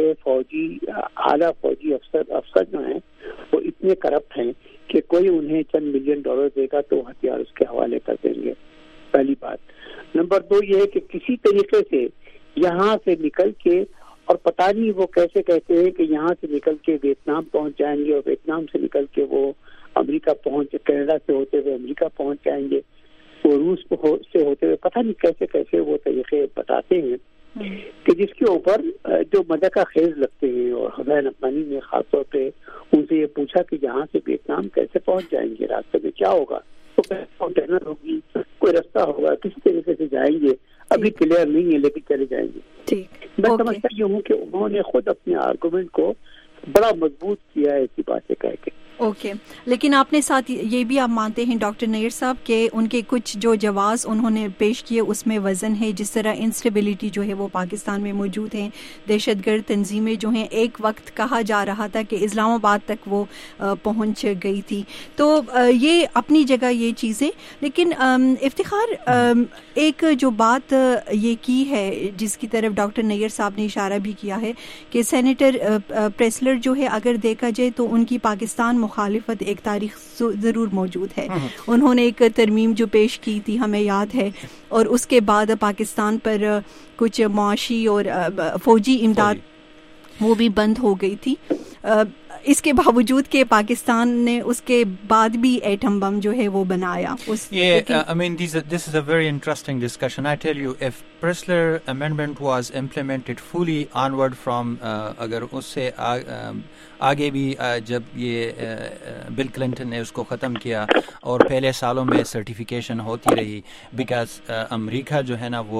اعلیٰ فوجی افسر جو ہیں وہ اتنے کرپٹ ہیں کہ کوئی انہیں چند ملین ڈالر دے گا تو ہتھیار اس کے حوالے کر دیں گے. پہلی بات. نمبر 2 یہ ہے کہ کسی طریقے سے یہاں سے نکل کے، اور پتہ نہیں وہ کیسے کہتے ہیں کہ یہاں سے نکل کے ویتنام پہنچ جائیں گے، اور ویتنام سے نکل کے وہ امریکہ کینیڈا سے ہوتے ہوئے امریکہ پہنچ جائیں گے، وہ روس سے ہوتے ہوئے، پتہ نہیں کیسے کیسے وہ طریقے بتاتے ہیں کہ جس کے اوپر جو مدعا خیز لگتے ہیں. اور حسین افغانی نے خاص طور پہ ان سے یہ پوچھا کہ یہاں سے ویتنام کیسے پہنچ جائیں گے، راستے میں کیا ہوگا، تو کنٹینر ہوگی، کوئی راستہ ہوگا، کسی طریقے سے جائیں گے، ابھی کلیئر نہیں ہے لیکن چلے جائیں گے. میں سمجھتا یہ ہوں کہ انہوں نے خود اپنے آرگومنٹ کو بڑا مضبوط کیا ہے ایسی باتیں کہہ کے. اوکے لیکن آپ نے ساتھ یہ بھی آپ مانتے ہیں ڈاکٹر نیر صاحب کہ ان کے کچھ جو جواز انہوں نے پیش کیے اس میں وزن ہے، جس طرح انسٹیبلٹی جو ہے وہ پاکستان میں موجود ہے، دہشت گرد تنظیمیں جو ہیں ایک وقت کہا جا رہا تھا کہ اسلام آباد تک وہ پہنچ گئی تھی. تو یہ اپنی جگہ یہ چیزیں، لیکن افتخار ایک جو بات یہ کی ہے جس کی طرف ڈاکٹر نیر صاحب نے اشارہ بھی کیا ہے کہ سینیٹر پریسلر جو ہے اگر دیکھا جائے تو ان کی پاکستان مخالفت ایک تاریخ ضرور موجود ہے. انہوں نے ایک ترمیم جو پیش کی تھی ہمیں یاد ہے، اور اس کے بعد پاکستان پر کچھ معاشی اور فوجی امداد وہ بھی بند ہو گئی تھی. اس کے باوجود کہ پاکستان نے اس کے بعد بھی ایٹم بم جو ہے وہ بنایا. I mean, this is a very interesting discussion. I tell you, if Pressler Amendment was implemented fully onward from اگر اس سے آگے بھی جب یہ بل کلنٹن نے اس کو ختم کیا اور پہلے سالوں میں سرٹیفیکیشن ہوتی رہی، بیکاز امریکہ جو ہے نا وہ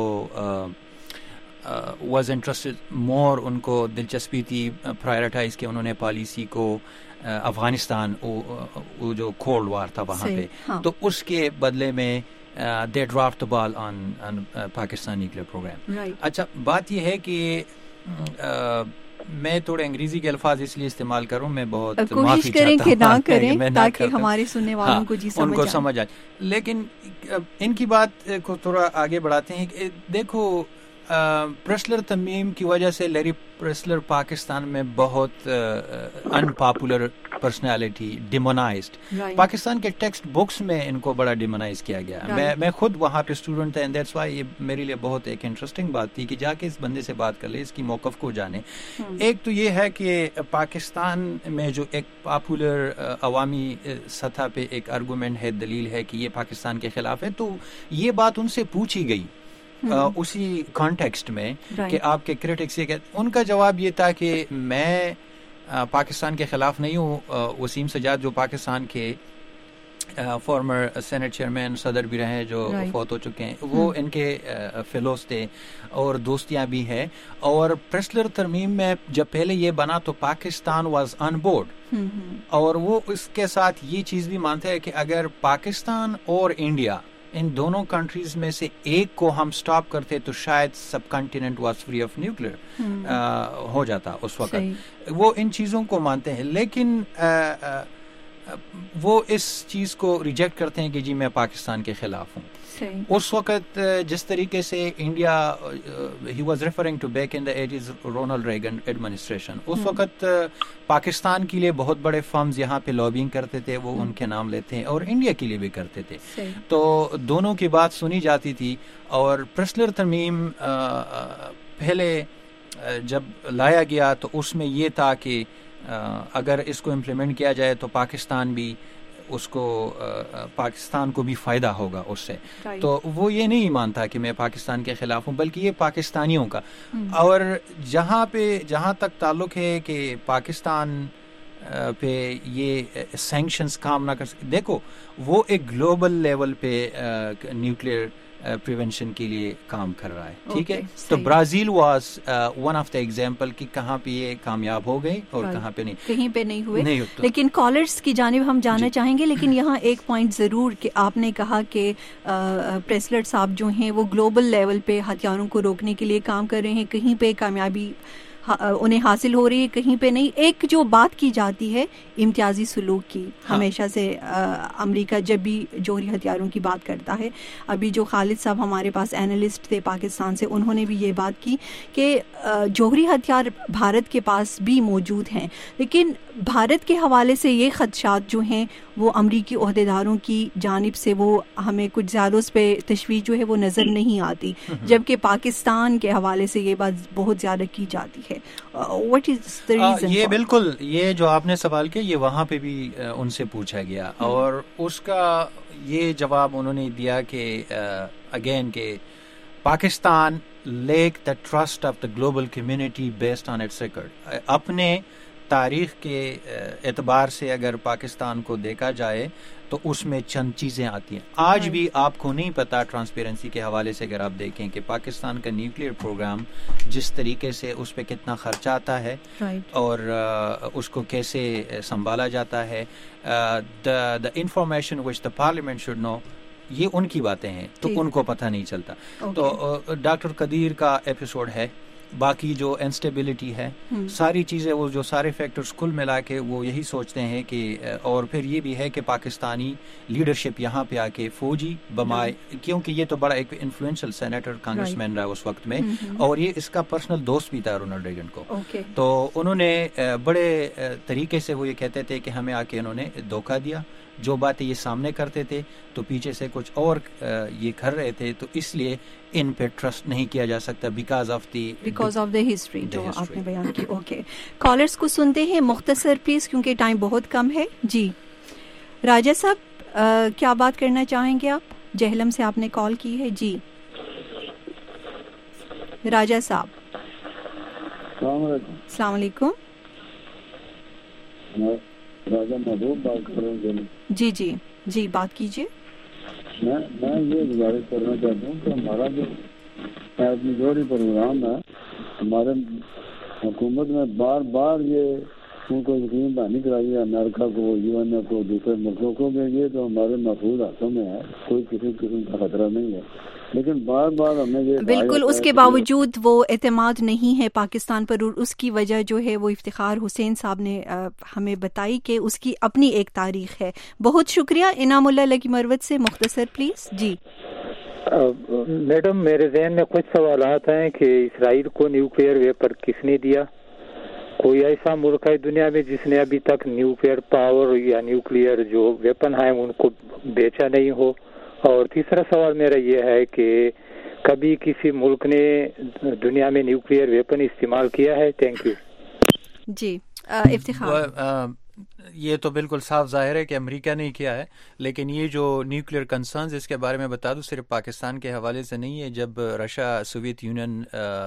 واز انٹرسٹڈ مور، ان کو دلچسپی تھی پرائرٹائز کہ انہوں نے پالیسی کو افغانستان وہ جو کولڈ وار تھا وہاں پہ، تو اس کے بدلے میں they drop the ball on Pakistan nuclear programme. اچھا بات یہ ہے کہ میں تھوڑے انگریزی کے الفاظ اس لیے استعمال کروں، میں بہت کوشش کریں کہ نہ کریں تاکہ ہمارے سننے والوں کو ان کو سمجھ آئے. لیکن ان کی بات کو تھوڑا آگے بڑھاتے ہیں کہ دیکھو پریسلر ترمیم کی وجہ سے لیری پریسلر پاکستان میں بہت unpopular personality, demonised. Pakistan کے ٹیکسٹ بکس میں ان کو بڑا ڈیمونائز کیا گیا. میں خود وہاں پہ اسٹوڈنٹ تھا، اینڈ دیٹس وائی یہ میرے لیے بہت ایک انٹرسٹنگ بات تھی کہ جا کے اس بندے سے بات کر لے، اس کی موقف کو جانے. ایک تو یہ ہے کہ پاکستان میں جو ایک پاپولر عوامی سطح پہ ایک آرگومنٹ ہے، دلیل ہے کہ یہ پاکستان کے خلاف ہے، تو یہ بات ان سے پوچھی گئی اسی کانٹیکسٹ میں کہ آپ کے کریٹکس یہ کہتے. ان کا جواب یہ تھا کہ میں پاکستان کے خلاف نہیں ہوں. وسیم سجاد جو پاکستان کے فارمر سینٹ چیئرمین صدر بھی رہے جو فوت ہو چکے ہیں، وہ ان کے فیلوز تھے اور دوستیاں بھی ہیں. اور پریسلر ترمیم میں جب پہلے یہ بنا تو پاکستان واز آن بورڈ، اور وہ اس کے ساتھ یہ چیز بھی مانتے ہیں کہ اگر پاکستان اور انڈیا ان دونوں کنٹریز میں سے ایک کو ہم سٹاپ کرتے تو شاید subcontinent was free of nuclear ہو جاتا اس وقت. وہ ان چیزوں کو مانتے ہیں، لیکن وہ اس چیز کو ریجیکٹ کرتے ہیں کہ جی میں پاکستان کے خلاف ہوں. اس وقت جس طریقے سے India, he was referring to back in the 80s Ronald Reagan administration, اس وقت پاکستان کے لیے بہت بڑے فرمز یہاں پہ لابینگ کرتے تھے، وہ ان کے نام لیتے ہیں، اور انڈیا کے لیے بھی کرتے تھے. تو دونوں کی بات سنی جاتی تھی. اور پریسلر ترمیم پہلے جب لایا گیا تو اس میں یہ تھا کہ اگر اس کو امپلیمنٹ کیا جائے تو پاکستان کو بھی فائدہ ہوگا اس سے. تو وہ یہ نہیں مانتا کہ میں پاکستان کے خلاف ہوں، بلکہ یہ پاکستانیوں کا. اور جہاں تک تعلق ہے کہ پاکستان پہ یہ سینکشنز کام نہ کر سکتے، دیکھو وہ ایک گلوبل لیول پہ نیوکلیئر پریونشن کے لیے کام کر رہا ہے، ٹھیک ہے. تو Brazil was one of the example کہ کہاں پہ یہ کامیاب ہو گئے اور کہاں پہ نہیں، کہیں پہ نہیں ہوئے. لیکن کالرز کی جانب ہم جانا چاہیں گے، لیکن یہاں ایک پوائنٹ ضرور کہ آپ نے کہا کہ پریسلر صاحب جو ہیں وہ گلوبل لیول پہ ہتھیاروں کو روکنے کے لیے کام کر رہے ہیں، کہیں پہ کامیابی انہیں حاصل ہو رہی ہے، کہیں پہ نہیں. ایک جو بات کی جاتی ہے امتیازی سلوک کی، ہمیشہ سے امریکہ جب بھی جوہری ہتھیاروں کی بات کرتا ہے، ابھی جو خالد صاحب ہمارے پاس اینالسٹ تھے پاکستان سے، انہوں نے بھی یہ بات کی کہ جوہری ہتھیار بھارت کے پاس بھی موجود ہیں، لیکن بھارت کے حوالے سے یہ خدشات جو ہیں وہ امریکی عہدیداروں کی جانب سے وہ ہمیں کچھ زیادہ اس پہ تشویش جو ہے وہ نظر نہیں آتی، جبکہ پاکستان کے حوالے سے یہ بات بہت زیادہ کی جاتی ہے. What is the reason? یہ بالکل، یہ جو آپ نے سوال کیا یہ وہاں پہ بھی ان سے پوچھا گیا، اور اس کا یہ جواب انہوں نے دیا کہ اگین کہ Pakistan lack the trust of the global community based on its record. اپنے تاریخ کے اعتبار سے اگر پاکستان کو دیکھا جائے تو اس میں چند چیزیں آتی ہیں. آج بھی آپ کو نہیں پتا، ٹرانسپیرنسی کے حوالے سے اگر آپ دیکھیں کہ پاکستان کا نیوکلیئر پروگرام جس طریقے سے اس پہ کتنا خرچہ آتا ہے اور اس کو کیسے سنبھالا جاتا ہے، the information which the parliament should know، یہ ان کی باتیں ہیں تو ان کو پتہ نہیں چلتا. تو ڈاکٹر قدیر کا ایپیسوڈ ہے، باقی جو انسٹیبلٹی ہے، ساری چیزیں، وہ جو سارے فیکٹرز کل ملا کے وہ یہی سوچتے ہیں کہ، اور پھر یہ بھی ہے کہ پاکستانی لیڈرشپ یہاں پہ آ کے فوجی بمائے، کیونکہ یہ تو بڑا ایک انفلوئنشل سینیٹر کانگریس مین رہا اس وقت میں، اور یہ اس کا پرسنل دوست بھی تھا رونالڈ ریگن کو. تو انہوں نے بڑے طریقے سے وہ یہ کہتے تھے کہ ہمیں آ کے انہوں نے دھوکہ دیا، جو باتیں یہ سامنے کرتے تھے تو پیچھے سے کچھ اور یہ کر رہے تھے، تو اس لیے ان پہ ٹرسٹ نہیں کیا جا سکتا بیکاز آف دا ہسٹری جو آپ نے بیان کی. اوکے، کالرز کو سنتے ہیں مختصر پلیز کیونکہ ٹائم بہت کم ہے. جی راجہ صاحب کیا بات کرنا چاہیں گے آپ؟ جہلم سے آپ نے کال کی ہے. جی راجہ صاحب السلام علیکم. راجہ محبوب بات کر رہے ہیں. جی جی جی بات کیجیے. میں یہ گزارش کرنا چاہتا ہوں کہ ہمارا جو اپنی جوہری پروگرام ہے، ہمارے حکومت میں بار بار یہ ان کو یقین دہانی کرائی ہے، امریکہ کو، یو این اے کو، دوسرے ملکوں کو، کہ یہ تو ہمارے محفوظ ہاتھوں میں ہے، کوئی کسی قسم کا خطرہ نہیں ہے، لیکن بار بار ہمیں یہ بالکل اس کے باوجود وہ اعتماد نہیں ہے پاکستان پر، اور اس کی وجہ جو ہے وہ افتخار حسین صاحب نے ہمیں بتائی کہ اس کی اپنی ایک تاریخ ہے. بہت شکریہ. انعام اللہ لکی مروت سے مختصر پلیز. جی میڈم میرے ذہن میں کچھ سوالات ہیں کہ اسرائیل کو نیوکلیئر ویپن کس نے دیا؟ کوئی ایسا ملک ہے دنیا میں جس نے ابھی تک نیوکلیئر پاور یا نیوکلیئر جو ویپن ہیں ان کو بیچا نہیں ہو؟ اور تیسرا سوال میرا یہ ہے کہ کبھی کسی ملک نے دنیا میں نیوکلیئر ویپن استعمال کیا ہے؟ Thank you. جی افتخار. یہ تو بالکل صاف ظاہر ہے کہ امریکہ نے کیا ہے، لیکن یہ جو نیوکلیئر کنسرنز اس کے بارے میں بتا دوں صرف پاکستان کے حوالے سے نہیں ہے. جب رشیا سوویت یونین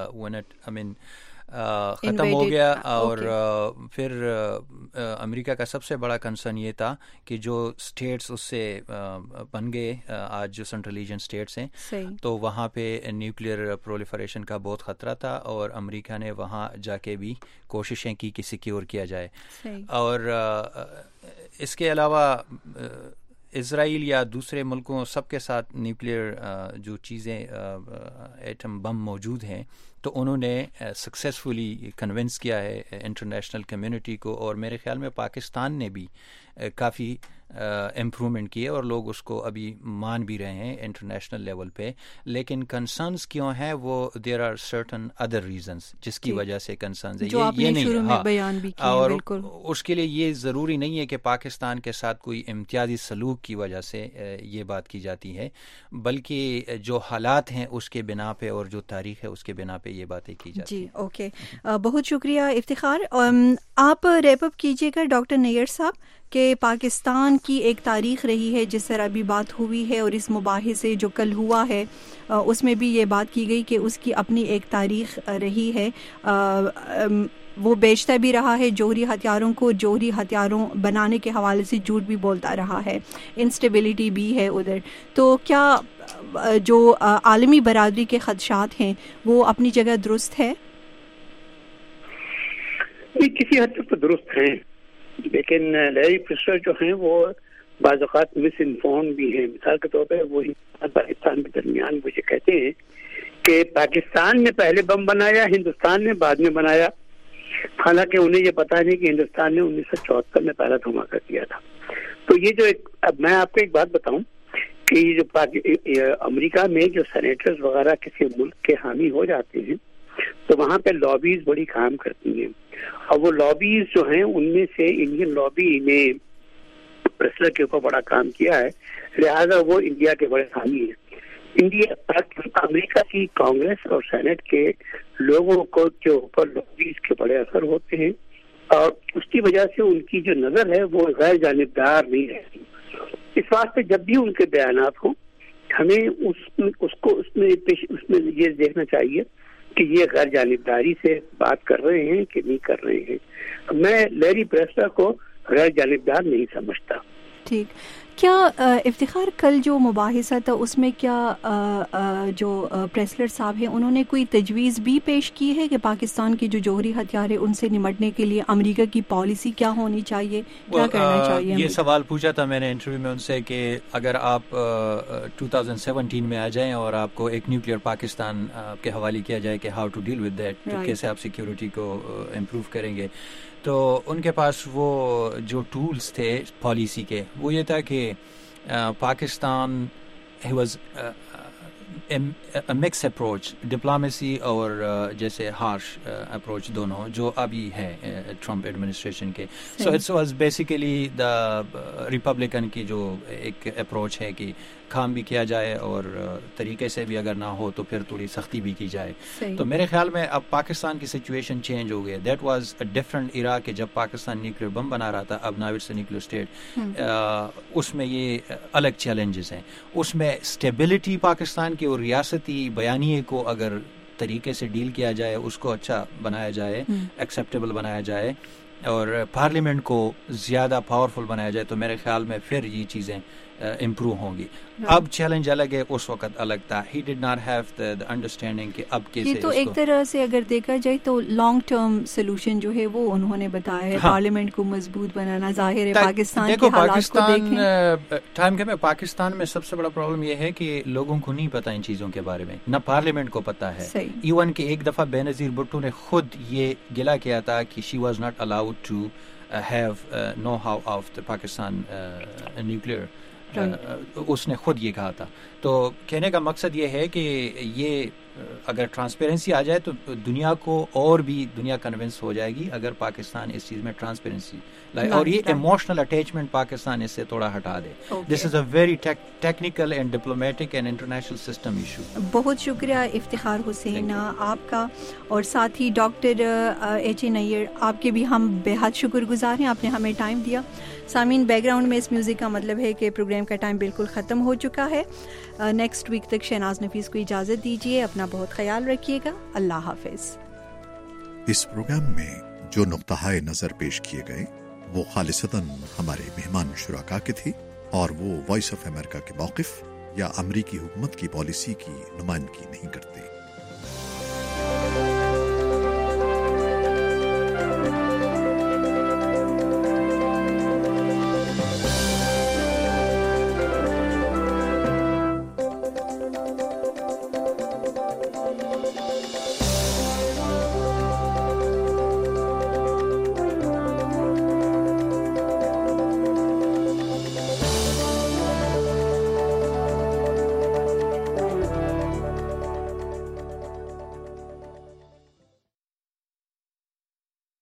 ختم ہو گیا اور پھر امریکہ کا سب سے بڑا کنسرن یہ تھا کہ جو اسٹیٹس اس سے بن گئے آج جو سینٹرل ایشین اسٹیٹس ہیں تو وہاں پہ نیوکلیئر پرولیفریشن کا بہت خطرہ تھا اور امریکہ نے وہاں جا کے بھی کوششیں کی کہ سیکیور کیا جائے. اور اس کے علاوہ اسرائیل یا دوسرے ملکوں سب کے ساتھ نیوکلیئر جو چیزیں ایٹم بم موجود ہیں تو انہوں نے سکسیزفلی کنونس کیا ہے انٹرنیشنل کمیونٹی کو، اور میرے خیال میں پاکستان نے بھی کافی امپرومنٹ کی ہے اور لوگ اس کو ابھی مان بھی رہے ہیں انٹرنیشنل لیول پہ. لیکن کنسرنس کیوں ہیں وہ there are certain other reasons جس کی وجہ سے کنسرنس ہے یہ نہیں. اور اس کے لیے یہ ضروری نہیں ہے کہ پاکستان کے ساتھ کوئی امتیازی سلوک کی وجہ سے یہ بات کی جاتی ہے، بلکہ جو حالات ہیں اس کے بنا پہ اور جو تاریخ ہے اس کے بنا پہ یہ باتیں کی جاتی ہیں. جی اوکے، بہت شکریہ افتخار. آپ ریپ اپ کیجیے گا ڈاکٹر نیئر صاحب کہ پاکستان کی ایک تاریخ رہی ہے جس طرح ابھی بات ہوئی ہے، اور اس مباحثے جو کل ہوا ہے اس میں بھی یہ بات کی گئی کہ اس کی اپنی ایک تاریخ رہی ہے. وہ بیچتا بھی رہا ہے جوہری ہتھیاروں کو، جوہری ہتھیاروں بنانے کے حوالے سے جھوٹ بھی بولتا رہا ہے، انسٹیبلٹی بھی ہے ادھر. تو کیا جو عالمی برادری کے خدشات ہیں وہ اپنی جگہ درست ہے؟ کسی حد تک تو درست ہیں، لیکن لیری پریسر جو ہیں وہ بعض اوقات مس انفارم بھی ہیں. مثال کے طور پہ وہ پاکستان کے درمیان وہ یہ کہتے ہیں کہ پاکستان نے پہلے بم بنایا، ہندوستان نے بعد میں بنایا، حالانکہ انہیں یہ پتا نہیں کہ ہندوستان نے 1974 میں پہلا دھماکہ کیا تھا. تو یہ جو اب میں آپ کو ایک بات بتاؤں کہ یہ جو امریکہ میں جو سینیٹرز وغیرہ کسی ملک کے حامی ہو جاتے ہیں تو وہاں پہ لابیز بڑی کام کرتی ہیں، اور وہ لابیز جو ہیں ان میں سے انڈین لابی نے پریسلر کے اوپر بڑا کام کیا ہے، لہذا وہ انڈیا کے بڑے حامی ہیں. امریکہ کی کانگریس اور سینٹ کے لوگوں کو کے اوپر لابیز کے بڑے اثر ہوتے ہیں، اور اس کی وجہ سے ان کی جو نظر ہے وہ غیر جانبدار نہیں رہتی. اس واسطے جب بھی ان کے بیانات ہوں ہمیں اس میں یہ دیکھنا چاہیے کہ یہ غیر جانبداری سے بات کر رہے ہیں کہ نہیں کر رہے ہیں. میں لیری پریسلر کو غیر جانبدار نہیں سمجھتا. ٹھیک. کیا افتخار کل جو مباحثہ تھا اس میں کیا جو پریسلر صاحب ہیں انہوں نے کوئی تجویز بھی پیش کی ہے کہ پاکستان کے جو جوہری ہتھیار ہے ان سے نمٹنے کے لیے امریکہ کی پالیسی کیا ہونی چاہیے، کیا کرنا چاہیے؟ یہ سوال پوچھا تھا میں نے انٹرویو میں ان سے کہ اگر آپ 2017 میں آ جائیں اور آپ کو ایک نیوکلیئر پاکستان کے حوالے کیا جائے کہ how to deal with that, کیسے آپ سیکیورٹی کو امپروو کریں گے، تو ان کے پاس وہ جو ٹولز تھے پالیسی کے وہ یہ تھا کہ Pakistan was mix approach, diplomacy اور جیسے ہارش اپروچ دونوں جو ابھی ہے ٹرمپ ایڈمنسٹریشن کے. So it's was basically the Republican کی جو ایک اپروچ ہے کہ کام بھی کیا جائے اور طریقے سے بھی اگر نہ ہو تو پھر تھوڑی سختی بھی کی جائے. تو میرے خیال میں اب پاکستان کی سچویشن چینج ہو گئی. That was a different era کہ جب پاکستان نیوکلیئر بم بنا رہا تھا، اب now it's a nuclear state. اس میں یہ الگ چیلنجز ہیں. اس میں اسٹیبلٹی پاکستان کی اور ریاستی بیانیے کو اگر طریقے سے ڈیل کیا جائے، اس کو اچھا بنایا جائے، ایکسیپٹیبل بنایا جائے اور پارلیمنٹ کو زیادہ پاورفل بنایا جائے تو میرے خیال میں پھر یہ چیزیں امپروو ہوں گی. اب چیلنج الگ ہے، اس وقت الگ تھا. He did not have the understanding کہ اب کیسے. یہ تو ایک طرح سے اگر دیکھا جائے تو لانگ ٹرم سولوشن جو ہے وہ انہوں نے بتایا ہے، پارلیمنٹ کو مضبوط بنانا. ظاہر ہے پاکستان کے حالات کو دیکھیں. ٹائم کے میں پاکستان میں سب سے بڑا پرابلم یہ ہے کہ لوگوں کو نہیں پتا ان چیزوں کے بارے میں، نہ پارلیمنٹ کو پتا ہے. ایون کہ ایک دفعہ بینظیر بھٹو نے خود یہ گلہ کیا تھا کہ she was not allowed to have know-how of the Pakistan nuclear اس نے خود یہ کہا تھا. تو کہنے کا مقصد یہ ہے کہ یہ اگر ٹرانسپیرنسی آ جائے تو دنیا کو اور بھی دنیا کنونس ہو جائے گی اگر پاکستان اس چیز میں ٹرانسپیرنسی لائے, اور یہ ایموشنل اٹیچمنٹ پاکستان اس سے تھوڑا ہٹا دے. This is a very technical and diplomatic and international system issue. بہت شکریہ افتخار حسین آپ کا, اور ساتھ ہی ڈاکٹر ایچ اے نیئر آپ کے بھی ہم بے حد شکر گزار ہیں, آپ نے ہمیں ٹائم دیا. سامعین, بیک گراؤنڈ میں اس میوزک کا مطلب ہے کہ پروگرام کا ٹائم بالکل ختم ہو چکا ہے. نیکسٹ ویک تک شہناز نفیس کو اجازت دیجیے. اپنا بہت خیال رکھیے گا. اللہ حافظ. اس پروگرام میں جو نقطہ نظر پیش کیے گئے وہ خالصتاً ہمارے مہمان شرکا کے تھے, اور وہ وائس آف امریکہ کے موقف یا امریکی حکومت کی پالیسی کی نمائندگی نہیں کرتے.